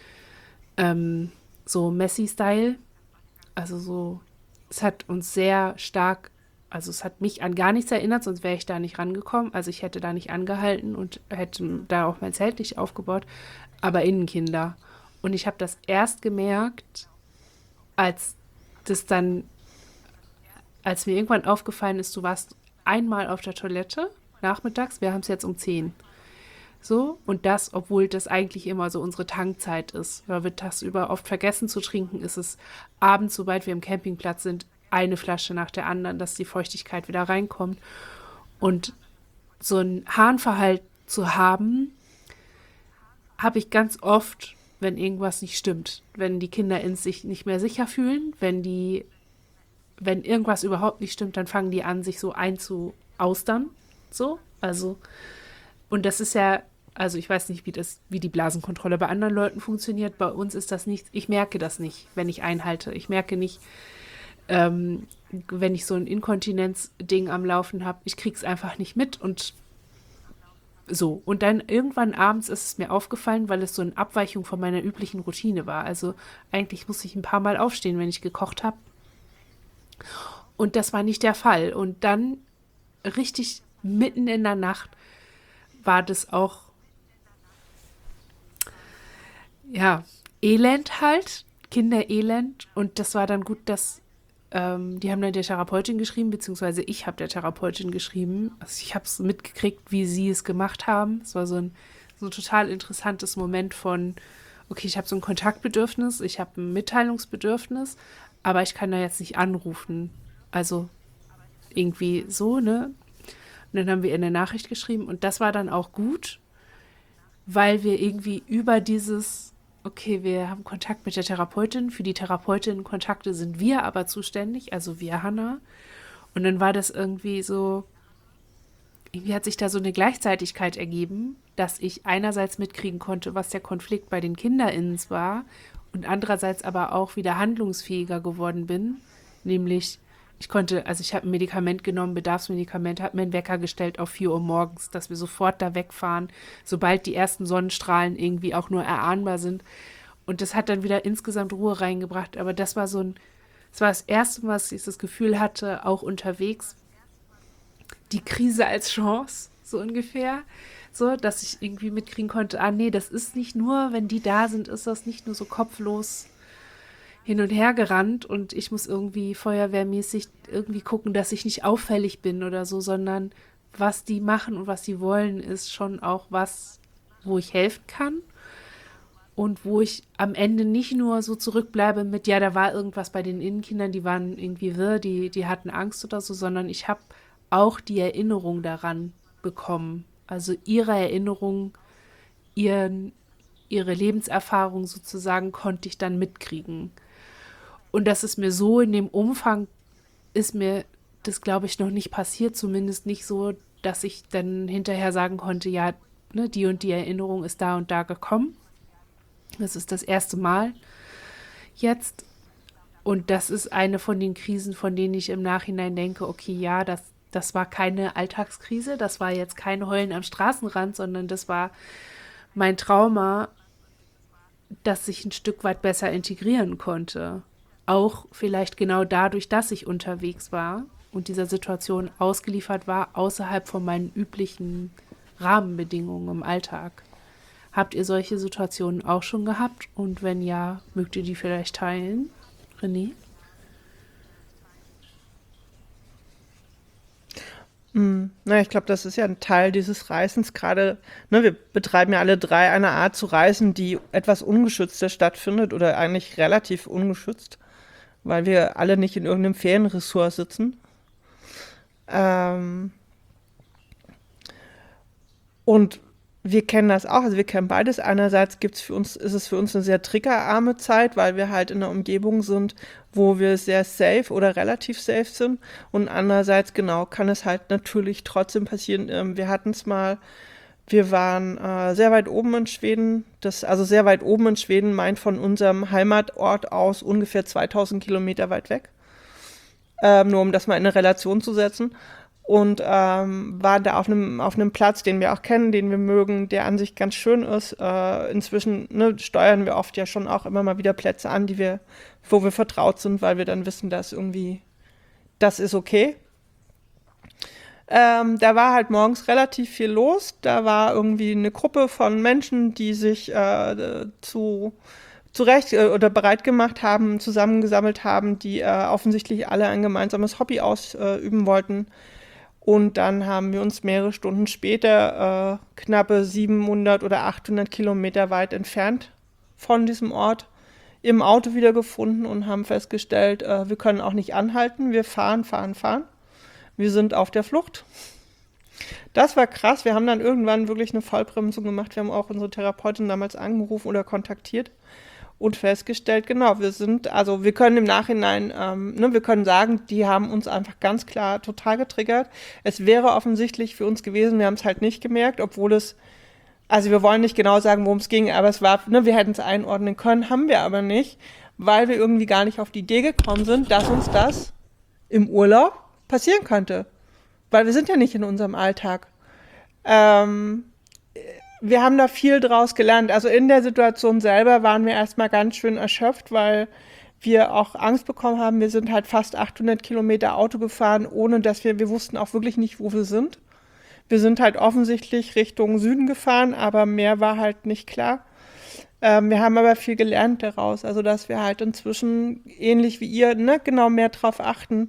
so Messi-Style. Also so, es hat uns sehr stark, also es hat mich an gar nichts erinnert, sonst wäre ich da nicht rangekommen. Also ich hätte da nicht angehalten und hätte da auch mein Zelt nicht aufgebaut, aber Innenkinder. Und ich habe das erst gemerkt, als mir irgendwann aufgefallen ist, du warst einmal auf der Toilette nachmittags, wir haben es jetzt um 10. So, und das, obwohl das eigentlich immer so unsere Tankzeit ist. Weil wir tagsüber oft vergessen zu trinken, ist es abends, sobald wir im Campingplatz sind, eine Flasche nach der anderen, dass die Feuchtigkeit wieder reinkommt. Und so ein Harnverhalten zu haben, habe ich ganz oft, wenn irgendwas nicht stimmt. Wenn die Kinder in sich nicht mehr sicher fühlen, wenn irgendwas überhaupt nicht stimmt, dann fangen die an, sich so einzuaustern. So, also, und das ist ja, also ich weiß nicht, wie die Blasenkontrolle bei anderen Leuten funktioniert. Bei uns ist das nicht, ich merke das nicht, wenn ich einhalte. Ich merke nicht, wenn ich so ein Inkontinenz-Ding am Laufen habe, ich krieg's einfach nicht mit und so. Und dann irgendwann abends ist es mir aufgefallen, weil es so eine Abweichung von meiner üblichen Routine war. Also eigentlich musste ich ein paar Mal aufstehen, wenn ich gekocht habe. Und das war nicht der Fall. Und dann richtig mitten in der Nacht war das auch, ja, Elend halt, Kinderelend. Und das war dann gut, dass die haben dann der Therapeutin geschrieben, beziehungsweise ich habe der Therapeutin geschrieben. Also ich habe es mitgekriegt, wie sie es gemacht haben. Es war so ein total interessantes Moment von, okay, ich habe so ein Kontaktbedürfnis, ich habe ein Mitteilungsbedürfnis, aber ich kann da jetzt nicht anrufen. Also irgendwie so, ne? Und dann haben wir ihr eine Nachricht geschrieben und das war dann auch gut, weil wir irgendwie über dieses, okay, wir haben Kontakt mit der Therapeutin, für die Therapeutin-Kontakte sind wir aber zuständig, also wir, Hannah. Und dann war das irgendwie so, irgendwie hat sich da so eine Gleichzeitigkeit ergeben, dass ich einerseits mitkriegen konnte, was der Konflikt bei den KinderInnen war und andererseits aber auch wieder handlungsfähiger geworden bin, nämlich ich habe ein Medikament genommen, Bedarfsmedikament, habe mir einen Wecker gestellt auf 4 Uhr morgens, dass wir sofort da wegfahren, sobald die ersten Sonnenstrahlen irgendwie auch nur erahnbar sind. Und das hat dann wieder insgesamt Ruhe reingebracht. Aber das war das war das erste Mal, dass ich das Gefühl hatte, auch unterwegs, die Krise als Chance, so ungefähr. So, dass ich irgendwie mitkriegen konnte, nee, das ist nicht nur, wenn die da sind, ist das nicht nur so kopflos hin und her gerannt und ich muss irgendwie feuerwehrmäßig irgendwie gucken, dass ich nicht auffällig bin oder so, sondern was die machen und was sie wollen, ist schon auch was, wo ich helfen kann und wo ich am Ende nicht nur so zurückbleibe mit, ja, da war irgendwas bei den Innenkindern, die waren irgendwie wirr, die hatten Angst oder so, sondern ich habe auch die Erinnerung daran bekommen. Also ihre Erinnerung, ihre Lebenserfahrung sozusagen konnte ich dann mitkriegen. Und das ist mir so in dem Umfang, ist mir das, glaube ich, noch nicht passiert, zumindest nicht so, dass ich dann hinterher sagen konnte, ja, ne, die und die Erinnerung ist da und da gekommen. Das ist das erste Mal jetzt. Und das ist eine von den Krisen, von denen ich im Nachhinein denke, okay, ja, das war keine Alltagskrise, das war jetzt kein Heulen am Straßenrand, sondern das war mein Trauma, das ich ein Stück weit besser integrieren konnte. Auch vielleicht genau dadurch, dass ich unterwegs war und dieser Situation ausgeliefert war, außerhalb von meinen üblichen Rahmenbedingungen im Alltag. Habt ihr solche Situationen auch schon gehabt? Und wenn ja, mögt ihr die vielleicht teilen? René? Na, ich glaube, das ist ja ein Teil dieses Reisens. Gerade, ne, wir betreiben ja alle 3 eine Art zu reisen, die etwas ungeschützter stattfindet oder eigentlich relativ ungeschützt, weil wir alle nicht in irgendeinem Ferienressort sitzen. Und wir kennen das auch, also wir kennen beides. Einerseits ist es für uns eine sehr triggerarme Zeit, weil wir halt in einer Umgebung sind, wo wir sehr safe oder relativ safe sind. Und andererseits, genau, kann es halt natürlich trotzdem passieren. Wir hatten es mal, wir waren sehr weit oben in Schweden. Also sehr weit oben in Schweden meint von unserem Heimatort aus ungefähr 2000 Kilometer weit weg. Nur um das mal in eine Relation zu setzen. Und waren da auf einem Platz, den wir auch kennen, den wir mögen, der an sich ganz schön ist. Inzwischen steuern wir oft ja schon auch immer mal wieder Plätze an, wo wir vertraut sind, weil wir dann wissen, dass irgendwie das ist okay. Da war halt morgens relativ viel los. Da war irgendwie eine Gruppe von Menschen, die sich zurecht oder bereit gemacht haben, zusammengesammelt haben, die offensichtlich alle ein gemeinsames Hobby ausüben wollten. Und dann haben wir uns mehrere Stunden später, knappe 700 oder 800 Kilometer weit entfernt von diesem Ort, im Auto wiedergefunden und haben festgestellt, wir können auch nicht anhalten, wir fahren. Wir sind auf der Flucht. Das war krass, wir haben dann irgendwann wirklich eine Vollbremsung gemacht, wir haben auch unsere Therapeutin damals angerufen oder kontaktiert und festgestellt, genau, wir können im Nachhinein, wir können sagen, die haben uns einfach ganz klar total getriggert. Es wäre offensichtlich für uns gewesen, wir haben es halt nicht gemerkt, also wir wollen nicht genau sagen, worum es ging, aber es war, wir hätten es einordnen können, haben wir aber nicht, weil wir irgendwie gar nicht auf die Idee gekommen sind, dass uns das im Urlaub passieren könnte. Weil wir sind ja nicht in unserem Alltag. Wir haben da viel draus gelernt. Also in der Situation selber waren wir erstmal ganz schön erschöpft, weil wir auch Angst bekommen haben. Wir sind halt fast 800 Kilometer Auto gefahren, ohne dass wir wussten auch wirklich nicht, wo wir sind. Wir sind halt offensichtlich Richtung Süden gefahren, aber mehr war halt nicht klar. Wir haben aber viel gelernt daraus. Also dass wir halt inzwischen, ähnlich wie ihr, genau mehr drauf achten,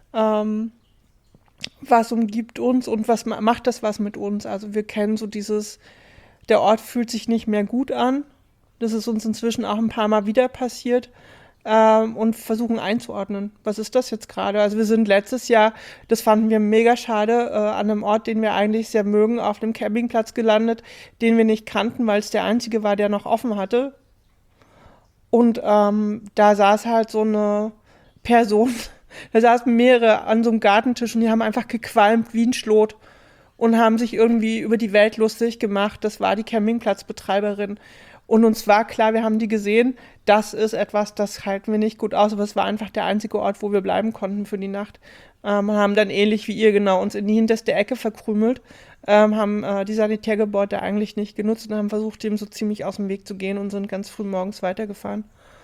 was umgibt uns und was macht das was mit uns. Also wir kennen so der Ort fühlt sich nicht mehr gut an. Das ist uns inzwischen auch ein paar Mal wieder passiert und versuchen einzuordnen. Was ist das jetzt gerade? Also wir sind letztes Jahr, das fanden wir mega schade, an einem Ort, den wir eigentlich sehr mögen, auf einem Campingplatz gelandet, den wir nicht kannten, weil es der einzige war, der noch offen hatte. Und da saß halt so eine Person. Da saßen mehrere an so einem Gartentisch und die haben einfach gequalmt wie ein Schlot und haben sich irgendwie über die Welt lustig gemacht. Das war die Campingplatzbetreiberin. Und uns war klar, wir haben die gesehen, das ist etwas, das halten wir nicht gut aus, aber es war einfach der einzige Ort, wo wir bleiben konnten für die Nacht. Haben dann ähnlich wie ihr uns in die hinterste Ecke verkrümelt, haben die Sanitärgebäude eigentlich nicht genutzt und haben versucht, dem so ziemlich aus dem Weg zu gehen und sind ganz früh morgens weitergefahren.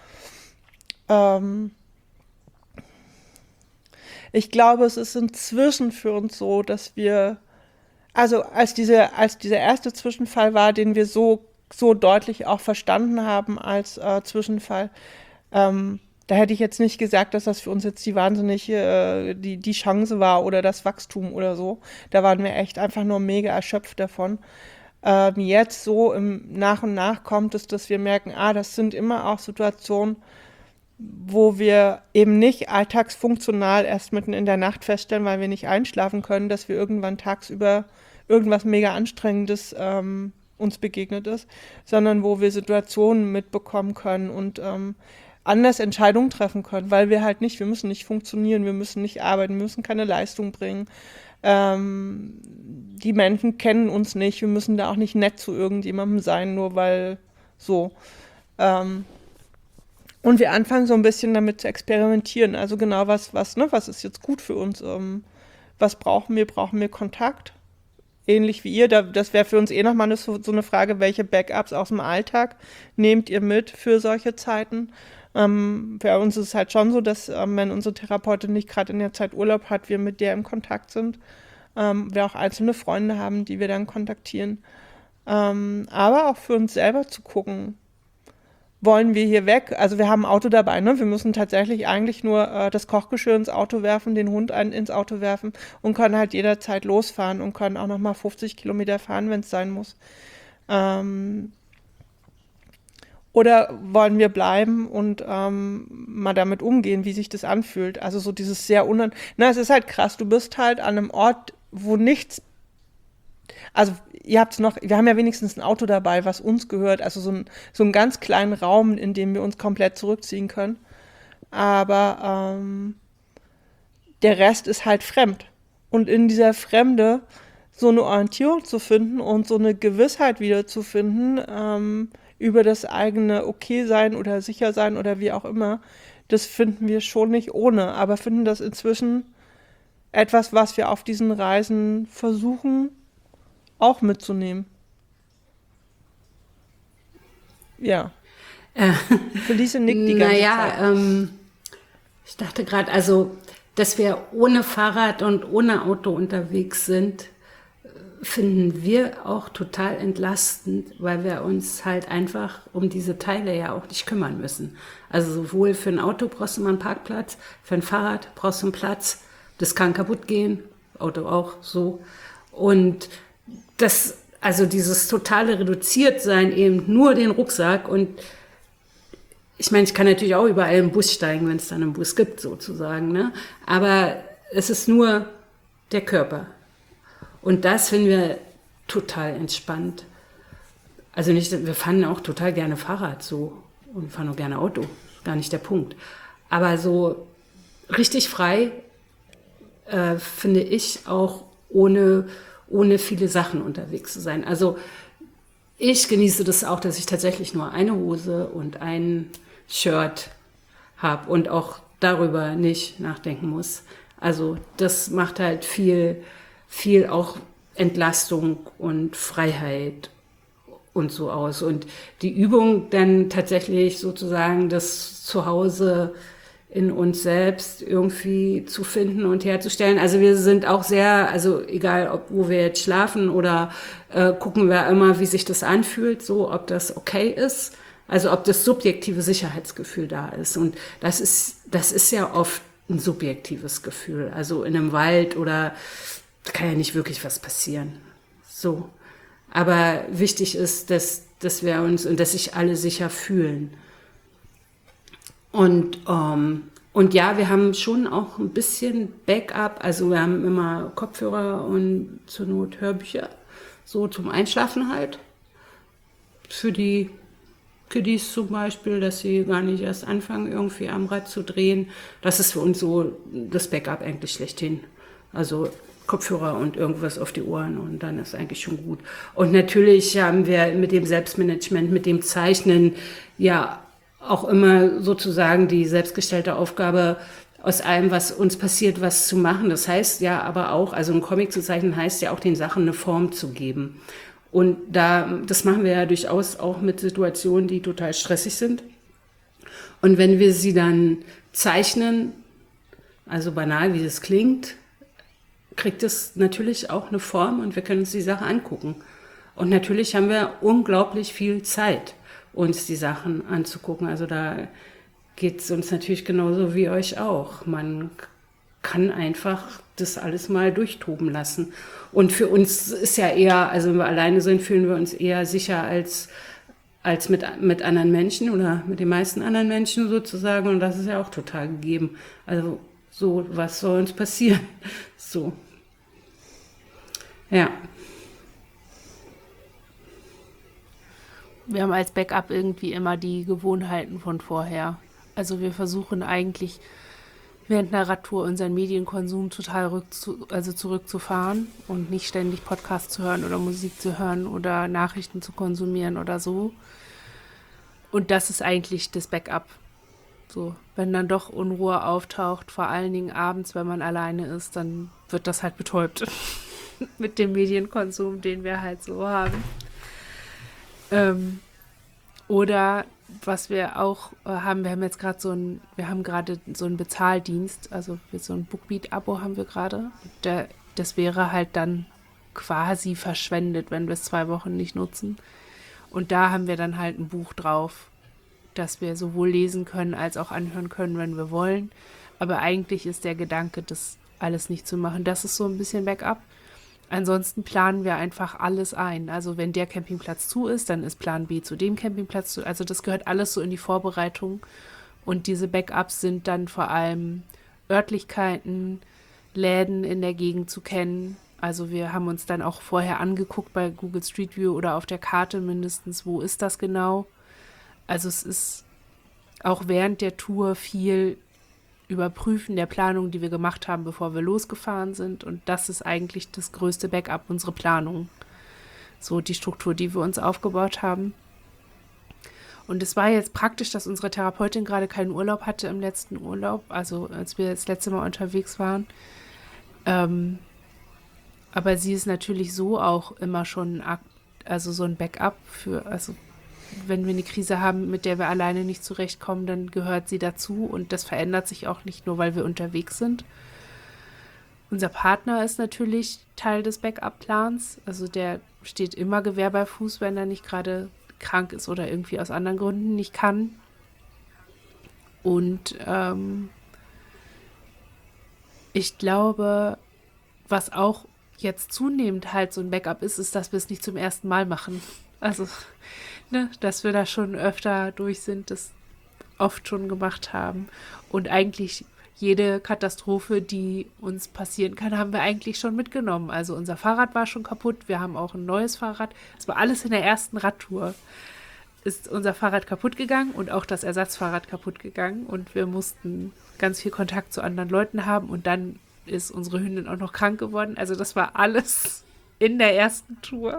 Ich glaube, es ist inzwischen für uns so, dass wir, also als dieser erste Zwischenfall war, den wir so deutlich auch verstanden haben als Zwischenfall, da hätte ich jetzt nicht gesagt, dass das für uns jetzt die wahnsinnige, die Chance war oder das Wachstum oder so. Da waren wir echt einfach nur mega erschöpft davon. Jetzt so nach und nach kommt es, dass wir merken, das sind immer auch Situationen, wo wir eben nicht alltagsfunktional erst mitten in der Nacht feststellen, weil wir nicht einschlafen können, dass wir irgendwann tagsüber irgendwas mega Anstrengendes uns begegnet ist, sondern wo wir Situationen mitbekommen können und anders Entscheidungen treffen können, weil wir müssen nicht funktionieren, wir müssen nicht arbeiten, wir müssen keine Leistung bringen. Die Menschen kennen uns nicht, wir müssen da auch nicht nett zu irgendjemandem sein, nur weil so. Und wir anfangen so ein bisschen damit zu experimentieren. Also genau, was ist jetzt gut für uns? Was brauchen wir? Brauchen wir Kontakt? Ähnlich wie ihr. Das wäre für uns nochmal so eine Frage, welche Backups aus dem Alltag nehmt ihr mit für solche Zeiten? Für uns ist es halt schon so, dass wenn unsere Therapeutin nicht gerade in der Zeit Urlaub hat, wir mit der im Kontakt sind. Wir auch einzelne Freunde haben, die wir dann kontaktieren. Aber auch für uns selber zu gucken, wollen wir hier weg? Also wir haben ein Auto dabei, ne? Wir müssen tatsächlich eigentlich nur das Kochgeschirr ins Auto werfen, den Hund ins Auto werfen und können halt jederzeit losfahren und können auch nochmal 50 Kilometer fahren, wenn es sein muss. Oder wollen wir bleiben und mal damit umgehen, wie sich das anfühlt? Also so dieses sehr es ist halt krass, du bist halt an einem Ort, wo nichts. Also wir haben ja wenigstens ein Auto dabei, was uns gehört, also so einen ganz kleinen Raum, in dem wir uns komplett zurückziehen können. Aber der Rest ist halt fremd. Und in dieser Fremde so eine Orientierung zu finden und so eine Gewissheit wiederzufinden über das eigene Okay-Sein oder Sicher-Sein oder wie auch immer, das finden wir schon nicht ohne, aber finden das inzwischen etwas, was wir auf diesen Reisen versuchen auch mitzunehmen. Ja. Felice nickt die ganze Zeit. Ich dachte gerade, also, dass wir ohne Fahrrad und ohne Auto unterwegs sind, finden wir auch total entlastend, weil wir uns halt einfach um diese Teile ja auch nicht kümmern müssen. Also sowohl für ein Auto brauchst du mal einen Parkplatz, für ein Fahrrad brauchst du einen Platz, das kann kaputt gehen Auto auch so. Und das, also dieses totale Reduziertsein, eben nur den Rucksack. Und ich meine, ich kann natürlich auch überall im Bus steigen, wenn es dann einen Bus gibt, sozusagen, ne? Aber es ist nur der Körper. Und das finden wir total entspannt. Also nicht, wir fahren auch total gerne Fahrrad so und fahren auch gerne Auto. Gar nicht der Punkt. Aber so richtig frei finde ich auch ohne viele Sachen unterwegs zu sein. Also ich genieße das auch, dass ich tatsächlich nur eine Hose und ein Shirt habe und auch darüber nicht nachdenken muss. Also das macht halt viel auch Entlastung und Freiheit und so aus. Und die Übung dann tatsächlich sozusagen das Zuhause in uns selbst irgendwie zu finden und herzustellen. Also wir sind auch sehr, also egal, wo wir jetzt schlafen oder gucken wir immer, wie sich das anfühlt, so ob das okay ist. Also ob das subjektive Sicherheitsgefühl da ist. Und das ist ja oft ein subjektives Gefühl. Also in einem Wald oder da kann ja nicht wirklich was passieren. So. Aber wichtig ist, dass wir uns und dass sich alle sicher fühlen. Und ja, wir haben schon auch ein bisschen Backup. Also wir haben immer Kopfhörer und zur Not Hörbücher. So zum Einschlafen halt. Für die Kiddies zum Beispiel, dass sie gar nicht erst anfangen, irgendwie am Rad zu drehen. Das ist für uns so das Backup eigentlich schlechthin. Also Kopfhörer und irgendwas auf die Ohren und dann ist eigentlich schon gut. Und natürlich haben wir mit dem Selbstmanagement, mit dem Zeichnen ja auch immer sozusagen die selbstgestellte Aufgabe, aus allem, was uns passiert, was zu machen. Das heißt ja aber auch, also einen Comic zu zeichnen, heißt ja auch den Sachen eine Form zu geben. Und das machen wir ja durchaus auch mit Situationen, die total stressig sind. Und wenn wir sie dann zeichnen, also banal wie das klingt, kriegt es natürlich auch eine Form und wir können uns die Sache angucken. Und natürlich haben wir unglaublich viel Zeit, uns die Sachen anzugucken. Also da geht es uns natürlich genauso wie euch auch. Man kann einfach das alles mal durchtoben lassen. Und für uns ist ja eher, also wenn wir alleine sind, fühlen wir uns eher sicher als mit anderen Menschen oder mit den meisten anderen Menschen sozusagen. Und das ist ja auch total gegeben. Also so, was soll uns passieren? So. Ja. Wir haben als Backup irgendwie immer die Gewohnheiten von vorher. Also wir versuchen eigentlich während einer Radtour unseren Medienkonsum total zurückzufahren und nicht ständig Podcasts zu hören oder Musik zu hören oder Nachrichten zu konsumieren oder so. Und das ist eigentlich das Backup. So, wenn dann doch Unruhe auftaucht, vor allen Dingen abends, wenn man alleine ist, dann wird das halt betäubt mit dem Medienkonsum, den wir halt so haben. Oder was wir auch haben, wir haben gerade so einen Bezahldienst, also so ein Bookbeat-Abo haben wir gerade. Das wäre halt dann quasi verschwendet, wenn wir es 2 Wochen nicht nutzen. Und da haben wir dann halt ein Buch drauf, das wir sowohl lesen können als auch anhören können, wenn wir wollen. Aber eigentlich ist der Gedanke, das alles nicht zu machen. Das ist so ein bisschen Backup. Ansonsten planen wir einfach alles ein. Also wenn der Campingplatz zu ist, dann ist Plan B zu dem Campingplatz zu. Also das gehört alles so in die Vorbereitung. Und diese Backups sind dann vor allem Örtlichkeiten, Läden in der Gegend zu kennen. Also wir haben uns dann auch vorher angeguckt bei Google Street View oder auf der Karte mindestens, wo ist das genau. Also es ist auch während der Tour viel Überprüfen der Planung, die wir gemacht haben, bevor wir losgefahren sind. Und das ist eigentlich das größte Backup, unsere Planung. So die Struktur, die wir uns aufgebaut haben. Und es war jetzt praktisch, dass unsere Therapeutin gerade keinen Urlaub hatte im letzten Urlaub, also als wir das letzte Mal unterwegs waren. Aber sie ist natürlich so auch immer schon so ein Backup für, also wenn wir eine Krise haben, mit der wir alleine nicht zurechtkommen, dann gehört sie dazu und das verändert sich auch nicht nur, weil wir unterwegs sind. Unser Partner ist natürlich Teil des Backup-Plans, also der steht immer Gewehr bei Fuß, wenn er nicht gerade krank ist oder irgendwie aus anderen Gründen nicht kann. Und ich glaube, was auch jetzt zunehmend halt so ein Backup ist, dass wir es nicht zum ersten Mal machen. Also, ne, dass wir da schon öfter durch sind, das oft schon gemacht haben. Und eigentlich jede Katastrophe, die uns passieren kann, haben wir eigentlich schon mitgenommen. Also unser Fahrrad war schon kaputt, wir haben auch ein neues Fahrrad. Es war alles in der ersten Radtour. Ist unser Fahrrad kaputt gegangen und auch das Ersatzfahrrad kaputt gegangen. Und wir mussten ganz viel Kontakt zu anderen Leuten haben. Und dann ist unsere Hündin auch noch krank geworden. Also das war alles in der ersten Tour.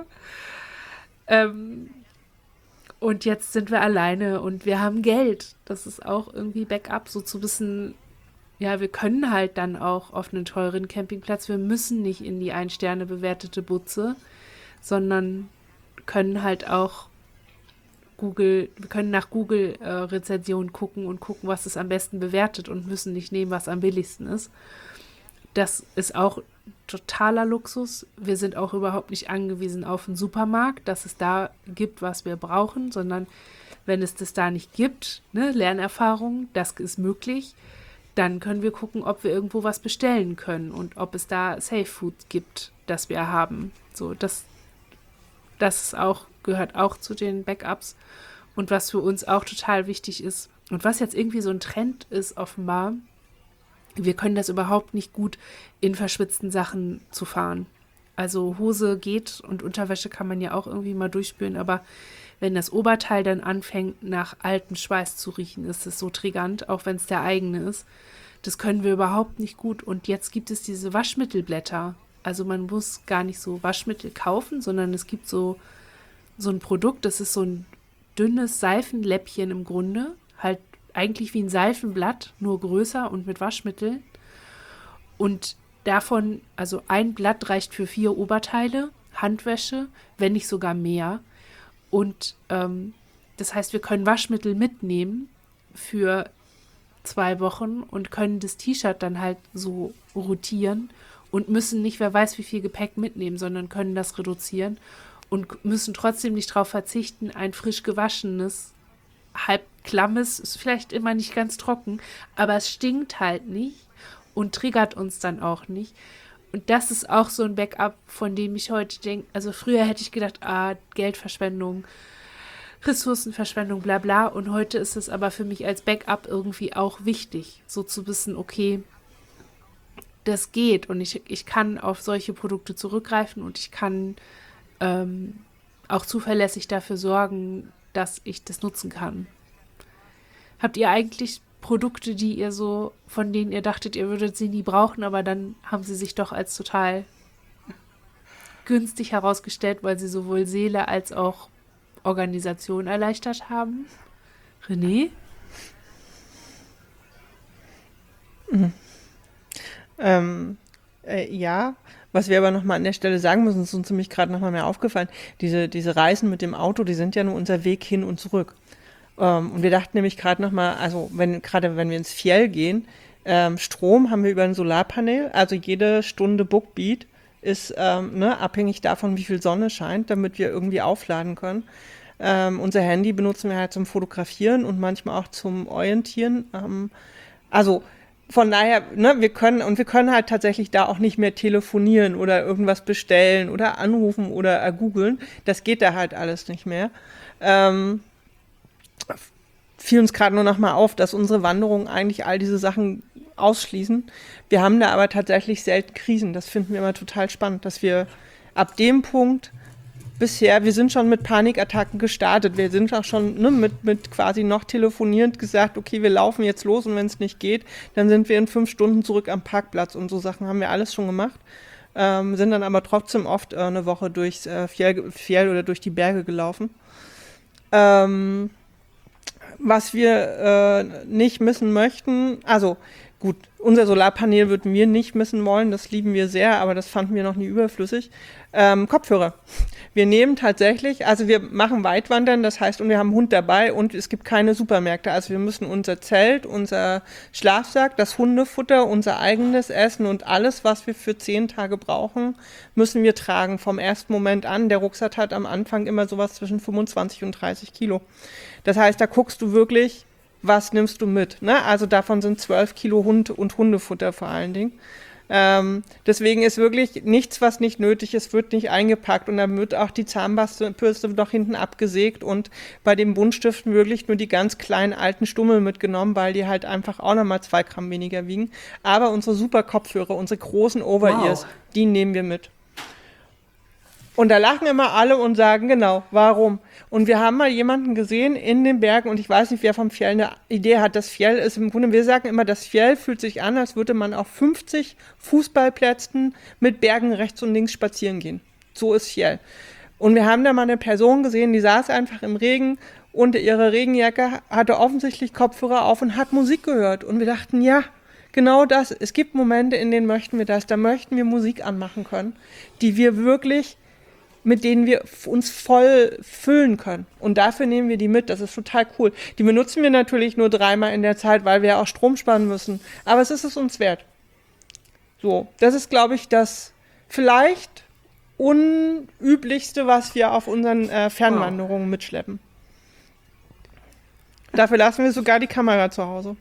Und jetzt sind wir alleine und wir haben Geld. Das ist auch irgendwie Backup, so zu wissen, ja, wir können halt dann auch auf einen teuren Campingplatz. Wir müssen nicht in die 1-Sterne bewertete Butze, sondern können halt auch wir können nach Google-Rezensionen gucken und gucken, was es am besten bewertet und müssen nicht nehmen, was am billigsten ist. Das ist auch totaler Luxus. Wir sind auch überhaupt nicht angewiesen auf einen Supermarkt, dass es da gibt, was wir brauchen, sondern wenn es das da nicht gibt, ne, Lernerfahrung, das ist möglich, dann können wir gucken, ob wir irgendwo was bestellen können und ob es da Safe Food gibt, das wir haben. So, das ist auch, gehört auch zu den Backups. Und was für uns auch total wichtig ist und was jetzt irgendwie so ein Trend ist offenbar, wir können das überhaupt nicht gut in verschwitzten Sachen zu fahren. Also Hose geht und Unterwäsche kann man ja auch irgendwie mal durchspüren, aber wenn das Oberteil dann anfängt, nach altem Schweiß zu riechen, ist es so triggernd, auch wenn es der eigene ist. Das können wir überhaupt nicht gut. Und jetzt gibt es diese Waschmittelblätter. Also man muss gar nicht so Waschmittel kaufen, sondern es gibt so ein Produkt, das ist so ein dünnes Seifenläppchen im Grunde, halt eigentlich wie ein Seifenblatt, nur größer und mit Waschmittel. Und davon, also ein Blatt reicht für 4 Oberteile, Handwäsche, wenn nicht sogar mehr. Und das heißt, wir können Waschmittel mitnehmen für 2 Wochen und können das T-Shirt dann halt so rotieren und müssen nicht, wer weiß, wie viel Gepäck mitnehmen, sondern können das reduzieren und müssen trotzdem nicht darauf verzichten, ein frisch gewaschenes, halb klammes, ist vielleicht immer nicht ganz trocken, aber es stinkt halt nicht und triggert uns dann auch nicht. Und das ist auch so ein Backup, von dem ich heute denke, also früher hätte ich gedacht, Geldverschwendung, Ressourcenverschwendung, bla bla. Und heute ist es aber für mich als Backup irgendwie auch wichtig, so zu wissen, okay, das geht und ich kann auf solche Produkte zurückgreifen und ich kann auch zuverlässig dafür sorgen, dass ich das nutzen kann. Habt ihr eigentlich Produkte, die ihr so, von denen ihr dachtet, ihr würdet sie nie brauchen, aber dann haben sie sich doch als total günstig herausgestellt, weil sie sowohl Seele als auch Organisation erleichtert haben? René? Ja, was wir aber nochmal an der Stelle sagen müssen, ist uns nämlich gerade nochmal mehr aufgefallen, diese Reisen mit dem Auto, die sind ja nur unser Weg hin und zurück. Und wir dachten nämlich gerade nochmal, also wenn wir ins Fjell gehen, Strom haben wir über ein Solarpanel, also jede Stunde Bookbeat ist abhängig davon, wie viel Sonne scheint, damit wir irgendwie aufladen können. Unser Handy benutzen wir halt zum Fotografieren und manchmal auch zum Orientieren. Also von daher, wir können halt tatsächlich da auch nicht mehr telefonieren oder irgendwas bestellen oder anrufen oder googeln. Das geht da halt alles nicht mehr. Fiel uns gerade nur noch mal auf, dass unsere Wanderungen eigentlich all diese Sachen ausschließen. Wir haben da aber tatsächlich selten Krisen. Das finden wir immer total spannend, dass wir ab dem Punkt bisher, wir sind schon mit Panikattacken gestartet. Wir sind auch schon mit quasi noch telefonierend gesagt, okay, wir laufen jetzt los und wenn es nicht geht, dann sind wir in 5 Stunden zurück am Parkplatz und so Sachen haben wir alles schon gemacht. Sind dann aber trotzdem oft eine Woche durchs Fjell oder durch die Berge gelaufen. Was wir nicht missen möchten, also gut, unser Solarpanel würden wir nicht missen wollen, das lieben wir sehr, aber das fanden wir noch nie überflüssig. Kopfhörer. Wir nehmen tatsächlich, also wir machen Weitwandern, das heißt, und wir haben einen Hund dabei und es gibt keine Supermärkte. Also wir müssen unser Zelt, unser Schlafsack, das Hundefutter, unser eigenes Essen und alles, was wir für 10 Tage brauchen, müssen wir tragen vom ersten Moment an. Der Rucksack hat am Anfang immer sowas zwischen 25 und 30 Kilo. Das heißt, da guckst du wirklich, was nimmst du mit, ne? Also davon sind 12 Kilo Hund und Hundefutter vor allen Dingen. Deswegen ist wirklich nichts, was nicht nötig ist, wird nicht eingepackt. Und dann wird auch die Zahnbürste noch hinten abgesägt und bei den Buntstiften wirklich nur die ganz kleinen alten Stummel mitgenommen, weil die halt einfach auch nochmal 2 Gramm weniger wiegen. Aber unsere super Kopfhörer, unsere großen Over-Ears, die nehmen wir mit. Und da lachen immer alle und sagen, genau, warum? Und wir haben mal jemanden gesehen in den Bergen und ich weiß nicht, wer vom Fjell eine Idee hat. Das Fjell ist im Grunde, wir sagen immer, das Fjell fühlt sich an, als würde man auf 50 Fußballplätzen mit Bergen rechts und links spazieren gehen. So ist Fjell. Und wir haben da mal eine Person gesehen, die saß einfach im Regen unter ihrer Regenjacke, hatte offensichtlich Kopfhörer auf und hat Musik gehört. Und wir dachten, ja, genau das. Es gibt Momente, in denen möchten wir das. Da möchten wir Musik anmachen können, die wir wirklich, mit denen wir uns voll füllen können. Und dafür nehmen wir die mit. Das ist total cool. Die benutzen wir natürlich nur 3-mal in der Zeit, weil wir ja auch Strom sparen müssen. Aber es ist es uns wert. So, das ist, glaube ich, das vielleicht unüblichste, was wir auf unseren Fernwanderungen mitschleppen. Dafür lassen wir sogar die Kamera zu Hause.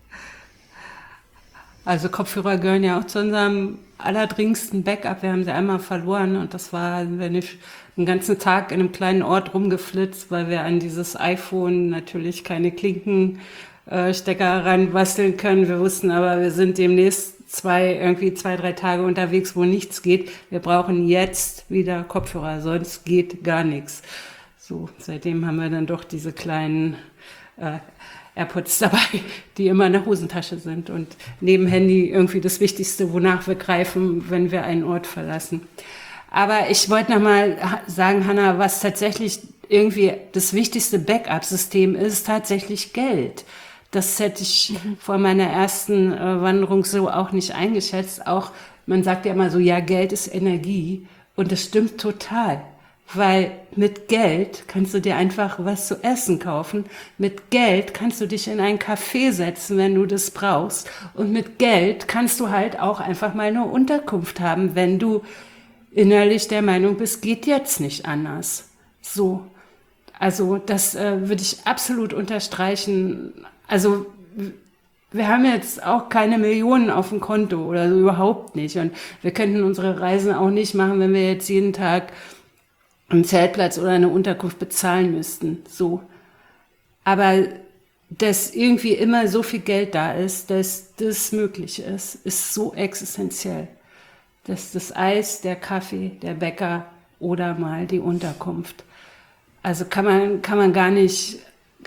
Also Kopfhörer gehören ja auch zu unserem allerdringendsten Backup. Wir haben sie einmal verloren und das war, wenn ich den ganzen Tag in einem kleinen Ort rumgeflitzt, weil wir an dieses iPhone natürlich keine Klinkenstecker ranbasteln können. Wir wussten aber, wir sind demnächst 2-3 Tage unterwegs, wo nichts geht. Wir brauchen jetzt wieder Kopfhörer, sonst geht gar nichts. So, seitdem haben wir dann doch diese kleinen AirPods dabei, die immer in der Hosentasche sind und neben Handy irgendwie das Wichtigste, wonach wir greifen, wenn wir einen Ort verlassen. Aber ich wollte nochmal sagen, Hanna, was tatsächlich irgendwie das wichtigste Backup-System ist, tatsächlich Geld. Das hätte ich vor meiner ersten Wanderung so auch nicht eingeschätzt. Auch, man sagt ja immer so, ja, Geld ist Energie. Und das stimmt total. Weil mit Geld kannst du dir einfach was zu essen kaufen. Mit Geld kannst du dich in ein Café setzen, wenn du das brauchst. Und mit Geld kannst du halt auch einfach mal eine Unterkunft haben, wenn du innerlich der Meinung bist, geht jetzt nicht anders. So. Also das würde ich absolut unterstreichen. Also wir haben jetzt auch keine Millionen auf dem Konto oder so, überhaupt nicht. Und wir könnten unsere Reisen auch nicht machen, wenn wir jetzt jeden Tag einen Zeltplatz oder eine Unterkunft bezahlen müssten. So. Aber dass irgendwie immer so viel Geld da ist, dass das möglich ist so existenziell. Dass das Eis, der Kaffee, der Bäcker oder mal die Unterkunft. Also kann man gar nicht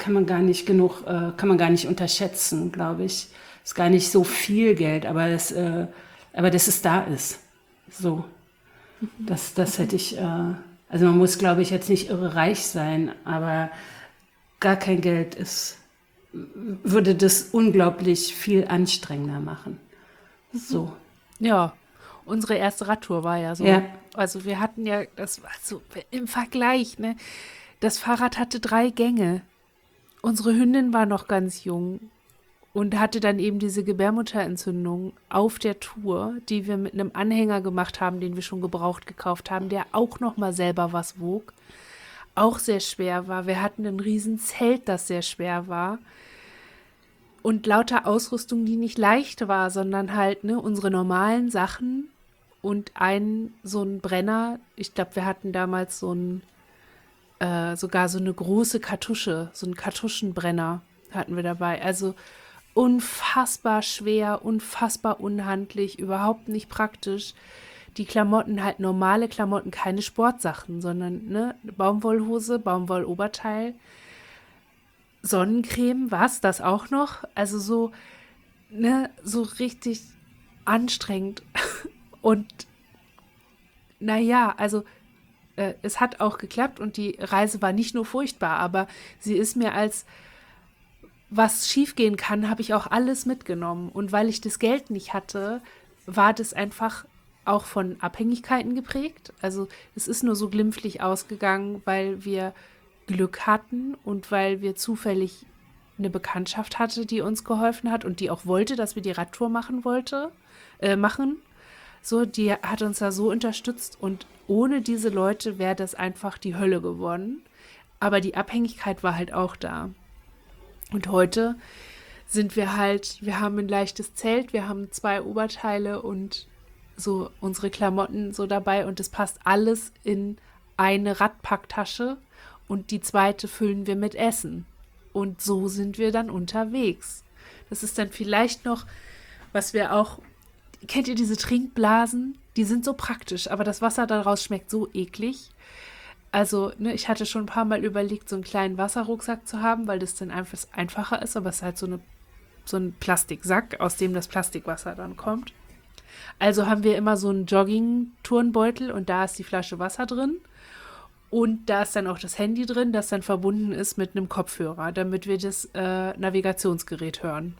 unterschätzen, glaube ich. Ist gar nicht so viel Geld, aber dass es da ist. So. Das hätte ich, also man muss, glaube ich, jetzt nicht irre reich sein, aber gar kein Geld würde das unglaublich viel anstrengender machen. So. Ja, unsere erste Radtour war ja so. Ja. Also wir hatten ja, das war so im Vergleich, ne? Das Fahrrad hatte 3 Gänge. Unsere Hündin war noch ganz jung und hatte dann eben diese Gebärmutterentzündung auf der Tour, die wir mit einem Anhänger gemacht haben, den wir schon gebraucht gekauft haben, der auch noch mal selber was wog, auch sehr schwer war. Wir hatten ein riesen Zelt, das sehr schwer war und lauter Ausrüstung, die nicht leicht war, sondern halt unsere normalen Sachen und so ein Brenner. Ich glaube, wir hatten damals sogar so eine große Kartusche, so einen Kartuschenbrenner hatten wir dabei. Also unfassbar schwer, unfassbar unhandlich, überhaupt nicht praktisch. Die Klamotten halt normale Klamotten, keine Sportsachen, sondern Baumwollhose, Baumwolloberteil, Sonnencreme, das auch noch? Also so richtig anstrengend. Und naja, also es hat auch geklappt und die Reise war nicht nur furchtbar, aber sie ist mir als was schiefgehen kann, habe ich auch alles mitgenommen. Und weil ich das Geld nicht hatte, war das einfach auch von Abhängigkeiten geprägt. Also es ist nur so glimpflich ausgegangen, weil wir Glück hatten und weil wir zufällig eine Bekanntschaft hatte, die uns geholfen hat und die auch wollte, dass wir die Radtour machen. So, die hat uns da so unterstützt und ohne diese Leute wäre das einfach die Hölle geworden. Aber die Abhängigkeit war halt auch da. Und heute wir haben ein leichtes Zelt, wir haben 2 Oberteile und so unsere Klamotten so dabei und es passt alles in eine Radpacktasche und die zweite füllen wir mit Essen. Und so sind wir dann unterwegs. Das ist dann vielleicht noch, was wir auch, kennt ihr diese Trinkblasen? Die sind so praktisch, aber das Wasser daraus schmeckt so eklig. Also, ne, ich hatte schon ein paar Mal überlegt, so einen kleinen Wasserrucksack zu haben, weil das dann einfach einfacher ist, aber es ist halt so ein Plastiksack, aus dem das Plastikwasser dann kommt. Also haben wir immer so einen Jogging-Turnbeutel und da ist die Flasche Wasser drin. Und da ist dann auch das Handy drin, das dann verbunden ist mit einem Kopfhörer, damit wir das Navigationsgerät hören.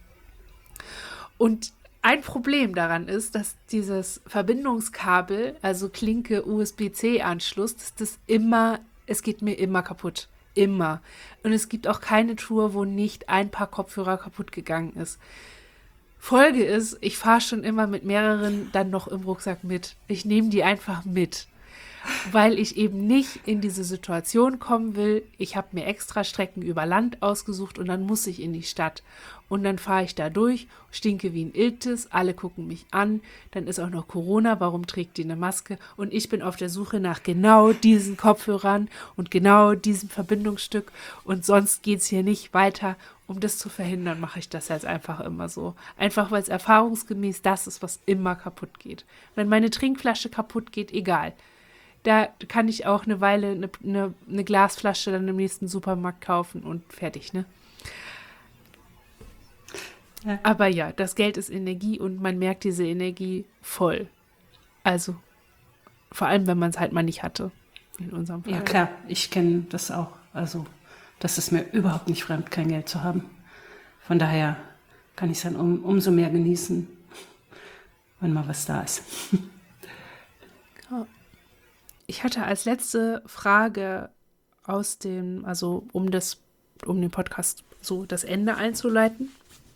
Und ein Problem daran ist, dass dieses Verbindungskabel, also Klinke USB-C-Anschluss, es geht mir immer kaputt. Immer. Und es gibt auch keine Tour, wo nicht ein paar Kopfhörer kaputt gegangen ist. Folge ist, ich fahre schon immer mit mehreren dann noch im Rucksack mit. Ich nehme die einfach mit, weil ich eben nicht in diese Situation kommen will. Ich habe mir extra Strecken über Land ausgesucht und dann muss ich in die Stadt. Und dann fahre ich da durch, stinke wie ein Iltis, alle gucken mich an, dann ist auch noch Corona, warum trägt die eine Maske? Und ich bin auf der Suche nach genau diesen Kopfhörern und genau diesem Verbindungsstück und sonst geht es hier nicht weiter. Um das zu verhindern, mache ich das jetzt einfach immer so. Einfach, weil es erfahrungsgemäß das ist, was immer kaputt geht. Wenn meine Trinkflasche kaputt geht, egal. Da kann ich auch eine Weile eine Glasflasche dann im nächsten Supermarkt kaufen und fertig, ne? Ja. Aber ja, das Geld ist Energie und man merkt diese Energie voll. Also, vor allem, wenn man es halt mal nicht hatte, in unserem Fall. Ja klar, ich kenne das auch. Also, das ist mir überhaupt nicht fremd, kein Geld zu haben. Von daher kann ich es dann umso mehr genießen, wenn mal was da ist. Ich hatte als letzte Frage um den Podcast so das Ende einzuleiten.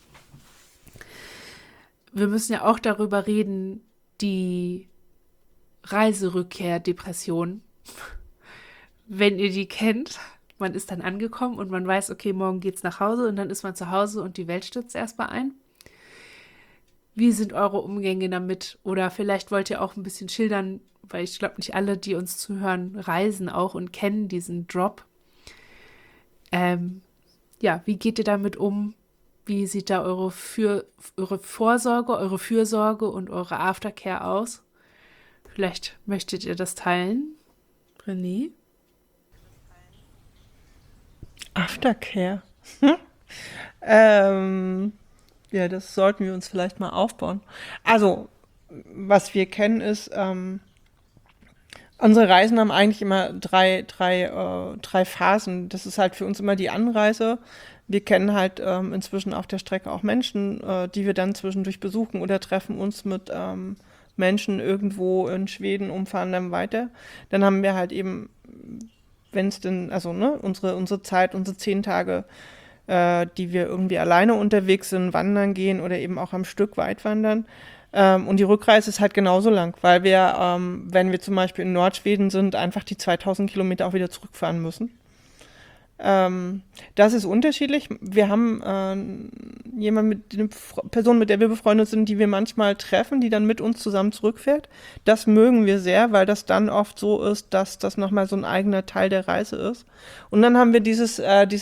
Wir müssen ja auch darüber reden, die Reiserückkehr-Depression. Wenn ihr die kennt, man ist dann angekommen und man weiß, okay, morgen geht's nach Hause und dann ist man zu Hause und die Welt stürzt erstmal ein. Wie sind eure Umgänge damit? Oder vielleicht wollt ihr auch ein bisschen schildern, weil ich glaube, nicht alle, die uns zuhören, reisen auch und kennen diesen Drop. Wie geht ihr damit um? Wie sieht da eure Vorsorge, eure Fürsorge und eure Aftercare aus? Vielleicht möchtet ihr das teilen, René? Aftercare. Ja, das sollten wir uns vielleicht mal aufbauen. Also, was wir kennen ist, unsere Reisen haben eigentlich immer drei Phasen. Das ist halt für uns immer die Anreise. Wir kennen halt inzwischen auf der Strecke auch Menschen, die wir dann zwischendurch besuchen oder treffen uns mit Menschen irgendwo in Schweden und fahren dann weiter. Dann haben wir halt eben, wenn es denn, also ne, unsere Zeit, unsere 10 Tage, die wir irgendwie alleine unterwegs sind, wandern gehen oder eben auch am Stück weit wandern. Und die Rückreise ist halt genauso lang, weil wir, wenn wir zum Beispiel in Nordschweden sind, einfach die 2000 Kilometer auch wieder zurückfahren müssen. Das ist unterschiedlich. Wir haben eine Person, mit der wir befreundet sind, die wir manchmal treffen, die dann mit uns zusammen zurückfährt. Das mögen wir sehr, weil das dann oft so ist, dass das nochmal so ein eigener Teil der Reise ist. Und dann haben wir diesen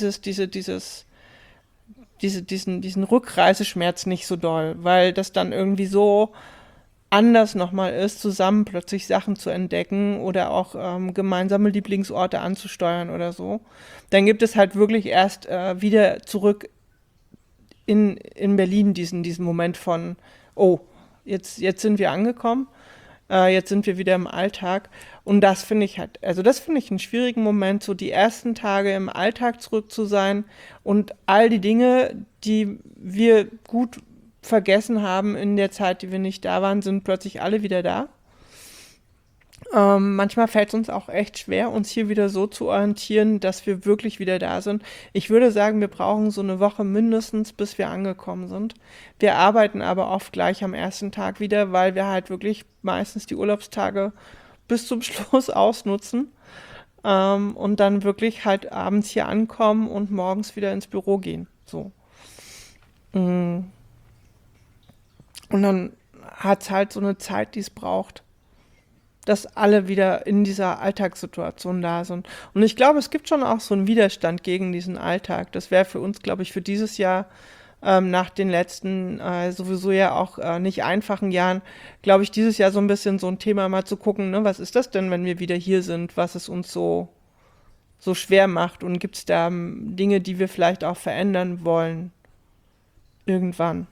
Rückreiseschmerz nicht so doll, weil das dann irgendwie so anders nochmal ist, zusammen plötzlich Sachen zu entdecken oder auch gemeinsame Lieblingsorte anzusteuern oder so. Dann gibt es halt wirklich erst wieder zurück in Berlin diesen Moment von, oh, jetzt sind wir angekommen, jetzt sind wir wieder im Alltag. Und das finde ich einen schwierigen Moment, so die ersten Tage im Alltag zurück zu sein und all die Dinge, die wir gut vergessen haben in der Zeit, die wir nicht da waren, sind plötzlich alle wieder da. Manchmal fällt es uns auch echt schwer, uns hier wieder so zu orientieren, dass wir wirklich wieder da sind. Ich würde sagen, wir brauchen so eine Woche mindestens, bis wir angekommen sind. Wir arbeiten aber oft gleich am ersten Tag wieder, weil wir halt wirklich meistens die Urlaubstage bis zum Schluss ausnutzen und dann wirklich halt abends hier ankommen und morgens wieder ins Büro gehen. So. Und dann hat es halt so eine Zeit, die es braucht, dass alle wieder in dieser Alltagssituation da sind. Und ich glaube, es gibt schon auch so einen Widerstand gegen diesen Alltag. Das wäre für uns, glaube ich, für dieses Jahr nach den letzten sowieso ja auch nicht einfachen Jahren, glaube ich, dieses Jahr so ein bisschen so ein Thema mal zu gucken, ne, was ist das denn, wenn wir wieder hier sind, was es uns so schwer macht und gibt es da Dinge, die wir vielleicht auch verändern wollen irgendwann.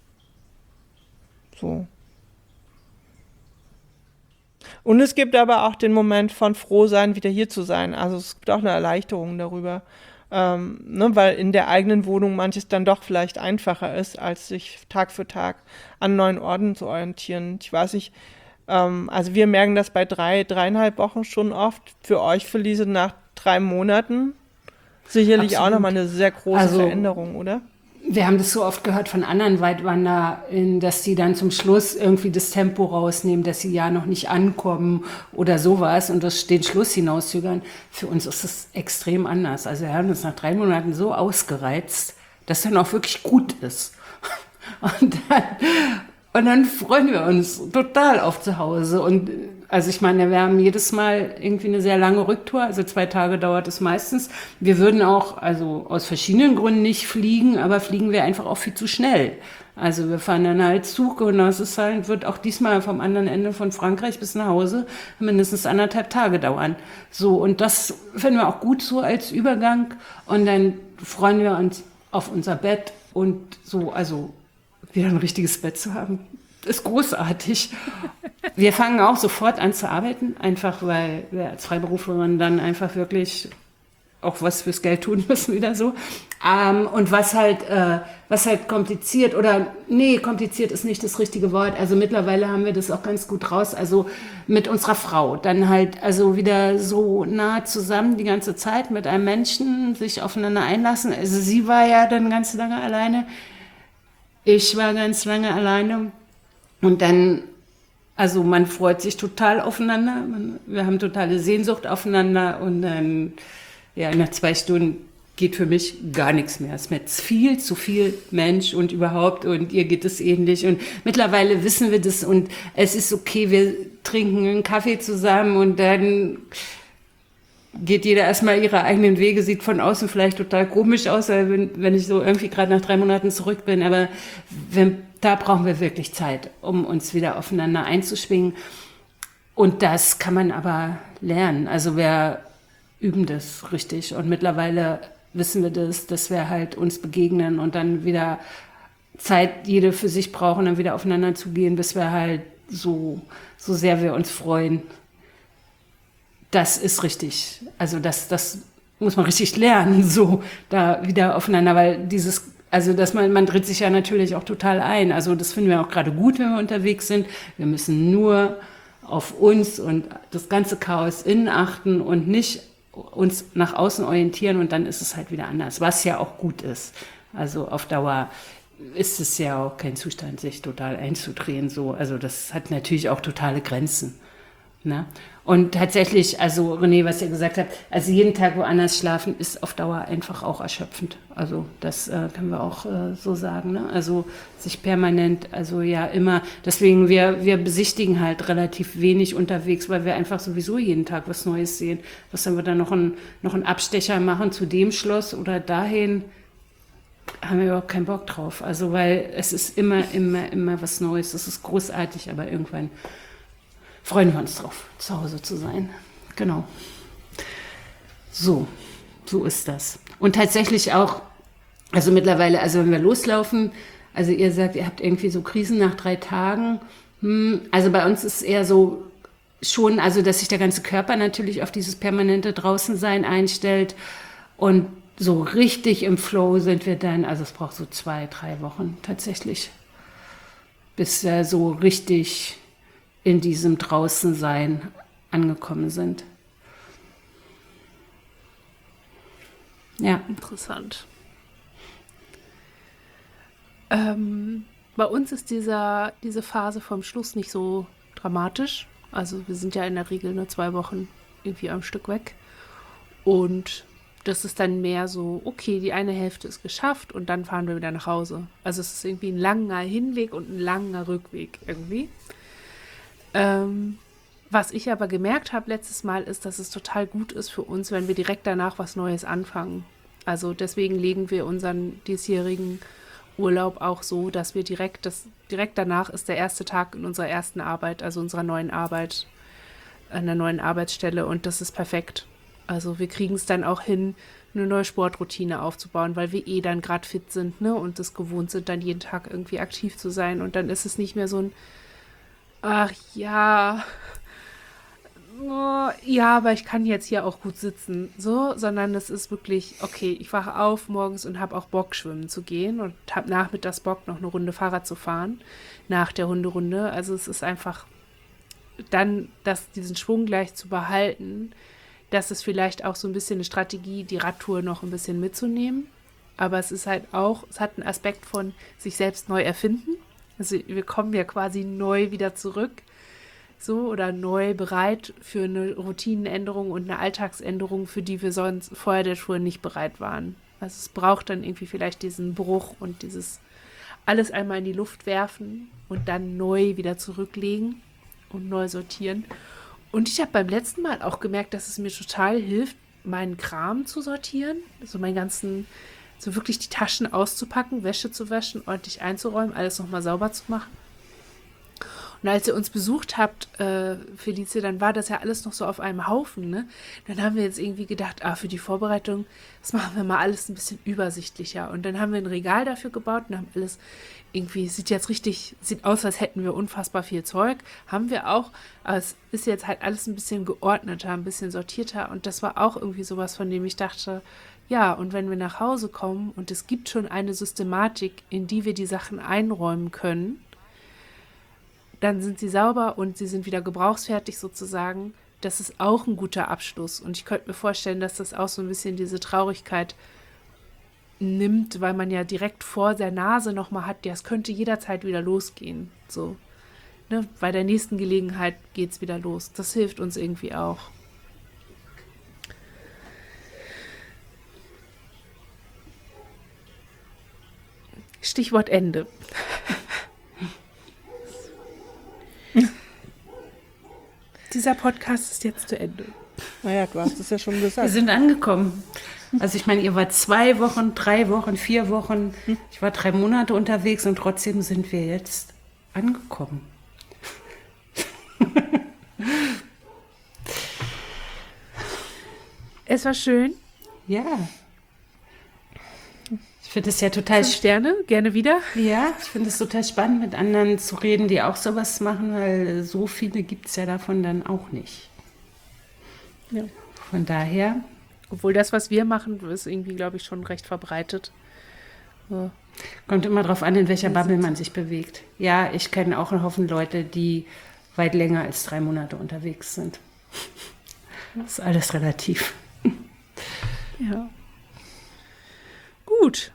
So. Und es gibt aber auch den Moment von Frohsein, wieder hier zu sein. Also es gibt auch eine Erleichterung darüber, ne, weil in der eigenen Wohnung manches dann doch vielleicht einfacher ist, als sich Tag für Tag an neuen Orten zu orientieren. Ich weiß nicht, also wir merken das bei 3,5 Wochen schon oft. Für euch, Felice, nach 3 Monaten sicherlich Absolut. auch nochmal eine sehr große Also, Veränderung, oder? Wir haben das so oft gehört von anderen WeitwanderInnen, dass die dann zum Schluss irgendwie das Tempo rausnehmen, dass sie ja noch nicht ankommen oder sowas und den Schluss hinauszögern. Für uns ist das extrem anders. Also wir haben uns nach 3 Monaten so ausgereizt, dass dann auch wirklich gut ist. Und dann freuen wir uns total auf zu Hause. Und also ich meine, wir haben jedes Mal irgendwie eine sehr lange Rücktour, also 2 Tage dauert es meistens. Wir würden auch, also aus verschiedenen Gründen nicht fliegen, aber fliegen wir einfach auch viel zu schnell. Also wir fahren dann halt Zug und das ist halt, wird auch diesmal vom anderen Ende von Frankreich bis nach Hause mindestens 1,5 Tage dauern. So, und das finden wir auch gut so als Übergang. Und dann freuen wir uns auf unser Bett und so, also wieder ein richtiges Bett zu haben, ist großartig. Wir fangen auch sofort an zu arbeiten, einfach weil wir als Freiberuflerin dann einfach wirklich auch was fürs Geld tun müssen, wieder so. Und was halt kompliziert kompliziert ist nicht das richtige Wort. Also mittlerweile haben wir das auch ganz gut raus. Also mit unserer Frau dann halt also wieder so nah zusammen die ganze Zeit mit einem Menschen sich aufeinander einlassen. Also sie war ja dann ganz lange alleine. Ich war ganz lange alleine und dann, also man freut sich total aufeinander, wir haben totale Sehnsucht aufeinander und dann, ja, nach 2 Stunden geht für mich gar nichts mehr. Es ist mir viel zu viel Mensch und überhaupt und ihr geht es ähnlich und mittlerweile wissen wir das und es ist okay, wir trinken einen Kaffee zusammen und dann geht jeder erstmal ihre eigenen Wege, sieht von außen vielleicht total komisch aus, wenn ich so irgendwie gerade nach 3 Monaten zurück bin, aber da brauchen wir wirklich Zeit, um uns wieder aufeinander einzuschwingen und das kann man aber lernen, also wir üben das richtig und mittlerweile wissen wir das, dass wir halt uns begegnen und dann wieder Zeit jede für sich brauchen, dann wieder aufeinander zu gehen, bis wir halt so sehr wir uns freuen. Das ist richtig. Also das muss man richtig lernen, so da wieder aufeinander, weil dass man tritt sich ja natürlich auch total ein. Also das finden wir auch gerade gut, wenn wir unterwegs sind. Wir müssen nur auf uns und das ganze Chaos innen achten und nicht uns nach außen orientieren und dann ist es halt wieder anders, was ja auch gut ist. Also auf Dauer ist es ja auch kein Zustand, sich total einzudrehen. So. Also das hat natürlich auch totale Grenzen. Ne? Und tatsächlich, also René, was ihr gesagt habt, also jeden Tag woanders schlafen ist auf Dauer einfach auch erschöpfend. Also das können wir auch so sagen. Ne? Also sich permanent, also ja immer, deswegen wir besichtigen halt relativ wenig unterwegs, weil wir einfach sowieso jeden Tag was Neues sehen. Was dann wir dann noch einen Abstecher machen zu dem Schloss oder dahin, haben wir überhaupt keinen Bock drauf. Also weil es ist immer was Neues. Es ist großartig, aber irgendwann freuen wir uns drauf, zu Hause zu sein. Genau. So ist das. Und tatsächlich auch, also mittlerweile, also wenn wir loslaufen, also ihr sagt, ihr habt irgendwie so Krisen nach 3 Tagen. Also bei uns ist es eher so schon, also dass sich der ganze Körper natürlich auf dieses permanente Draußensein einstellt. Und so richtig im Flow sind wir dann, also es braucht so 2, 3 Wochen tatsächlich, bis wir so richtig in diesem Draußensein angekommen sind. Ja. Interessant. Bei uns ist diese Phase vom Schluss nicht so dramatisch. Also wir sind ja in der Regel nur 2 Wochen irgendwie am Stück weg. Und das ist dann mehr so, okay, die eine Hälfte ist geschafft und dann fahren wir wieder nach Hause. Also es ist irgendwie ein langer Hinweg und ein langer Rückweg irgendwie. Was ich aber gemerkt habe letztes Mal ist, dass es total gut ist für uns, wenn wir direkt danach was Neues anfangen. Also deswegen legen wir unseren diesjährigen Urlaub auch so, dass wir direkt danach ist der erste Tag in unserer ersten Arbeit, also unserer neuen Arbeit, an der neuen Arbeitsstelle und das ist perfekt. Also wir kriegen es dann auch hin, eine neue Sportroutine aufzubauen, weil wir dann gerade fit sind, ne, und es gewohnt sind, dann jeden Tag irgendwie aktiv zu sein und dann ist es nicht mehr so ein, ach ja, oh, ja, aber ich kann jetzt hier auch gut sitzen, so, sondern es ist wirklich, okay, ich wache auf morgens und habe auch Bock, schwimmen zu gehen und habe nachmittags Bock, noch eine Runde Fahrrad zu fahren, nach der Hunderunde. Also es ist einfach dann, diesen Schwung gleich zu behalten, das ist vielleicht auch so ein bisschen eine Strategie, die Radtour noch ein bisschen mitzunehmen. Aber es ist halt auch, es hat einen Aspekt von sich selbst neu erfinden. Also wir kommen ja quasi neu wieder zurück, so, oder neu bereit für eine Routinenänderung und eine Alltagsänderung, für die wir sonst vorher der Tour nicht bereit waren. Also es braucht dann irgendwie vielleicht diesen Bruch und dieses alles einmal in die Luft werfen und dann neu wieder zurücklegen und neu sortieren. Und ich habe beim letzten Mal auch gemerkt, dass es mir total hilft, meinen Kram zu sortieren, so meinen ganzen, so wirklich die Taschen auszupacken, Wäsche zu waschen, ordentlich einzuräumen, alles nochmal sauber zu machen. Und als ihr uns besucht habt, Felice, dann war das ja alles noch so auf einem Haufen, ne? Dann haben wir jetzt irgendwie gedacht, für die Vorbereitung, das machen wir mal alles ein bisschen übersichtlicher. Und dann haben wir ein Regal dafür gebaut und haben alles irgendwie, sieht aus, als hätten wir unfassbar viel Zeug. Haben wir auch, aber es ist jetzt halt alles ein bisschen geordneter, ein bisschen sortierter. Und das war auch irgendwie sowas, von dem ich dachte, ja, und wenn wir nach Hause kommen und es gibt schon eine Systematik, in die wir die Sachen einräumen können, dann sind sie sauber und sie sind wieder gebrauchsfertig sozusagen. Das ist auch ein guter Abschluss. Und ich könnte mir vorstellen, dass das auch so ein bisschen diese Traurigkeit nimmt, weil man ja direkt vor der Nase nochmal hat, ja, es könnte jederzeit wieder losgehen. So, ne? Bei der nächsten Gelegenheit geht es wieder los. Das hilft uns irgendwie auch. Stichwort Ende. Dieser Podcast ist jetzt zu Ende. Naja, du hast es ja schon Wir gesagt. sind angekommen. Also ich meine, ihr wart 2 Wochen, 3 Wochen, 4 Wochen. Ich war 3 Monate unterwegs und trotzdem sind wir jetzt angekommen. Es war schön. Ja. Ich finde es ja total 5 Sterne, gerne wieder. Ja, ich finde es total spannend, mit anderen zu reden, die auch sowas machen, weil so viele gibt es ja davon dann auch nicht. Ja. Von daher. Obwohl das, was wir machen, ist irgendwie, glaube ich, schon recht verbreitet. So. Kommt immer drauf an, in welcher Bubble man sich bewegt. Ja, ich kenne auch einen Haufen Leute, die weit länger als 3 Monate unterwegs sind. Das ist alles relativ. Ja. Gut.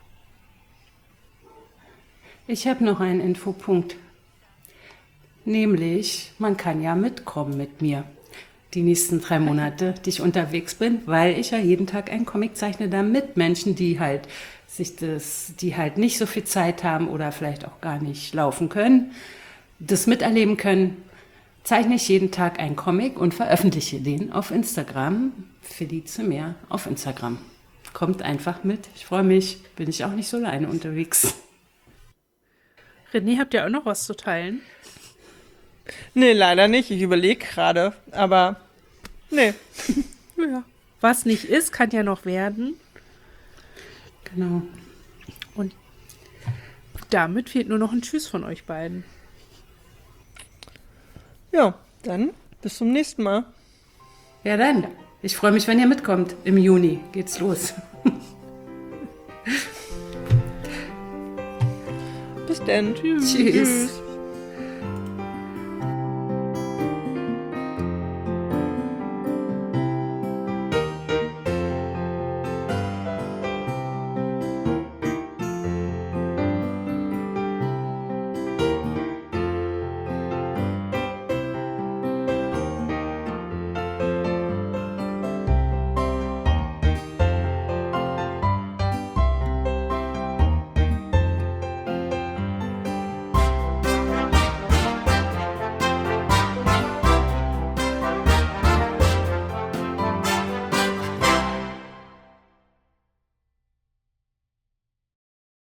Ich habe noch einen Infopunkt. Nämlich, man kann ja mitkommen mit mir. Die nächsten 3 Monate, die ich unterwegs bin, weil ich ja jeden Tag einen Comic zeichne, damit Menschen, die halt nicht so viel Zeit haben oder vielleicht auch gar nicht laufen können, das miterleben können, zeichne ich jeden Tag einen Comic und veröffentliche den auf Instagram. Felice Mehr auf Instagram. Kommt einfach mit. Ich freue mich. Bin ich auch nicht so alleine unterwegs. René, habt ihr auch noch was zu teilen? Nee, leider nicht. Ich überlege gerade. Aber nee. Ja. Was nicht ist, kann ja noch werden. Genau. Und damit fehlt nur noch ein Tschüss von euch beiden. Ja, dann bis zum nächsten Mal. Ja, dann. Ich freue mich, wenn ihr mitkommt. Im Juni geht's los. Bis dann. Tschüss.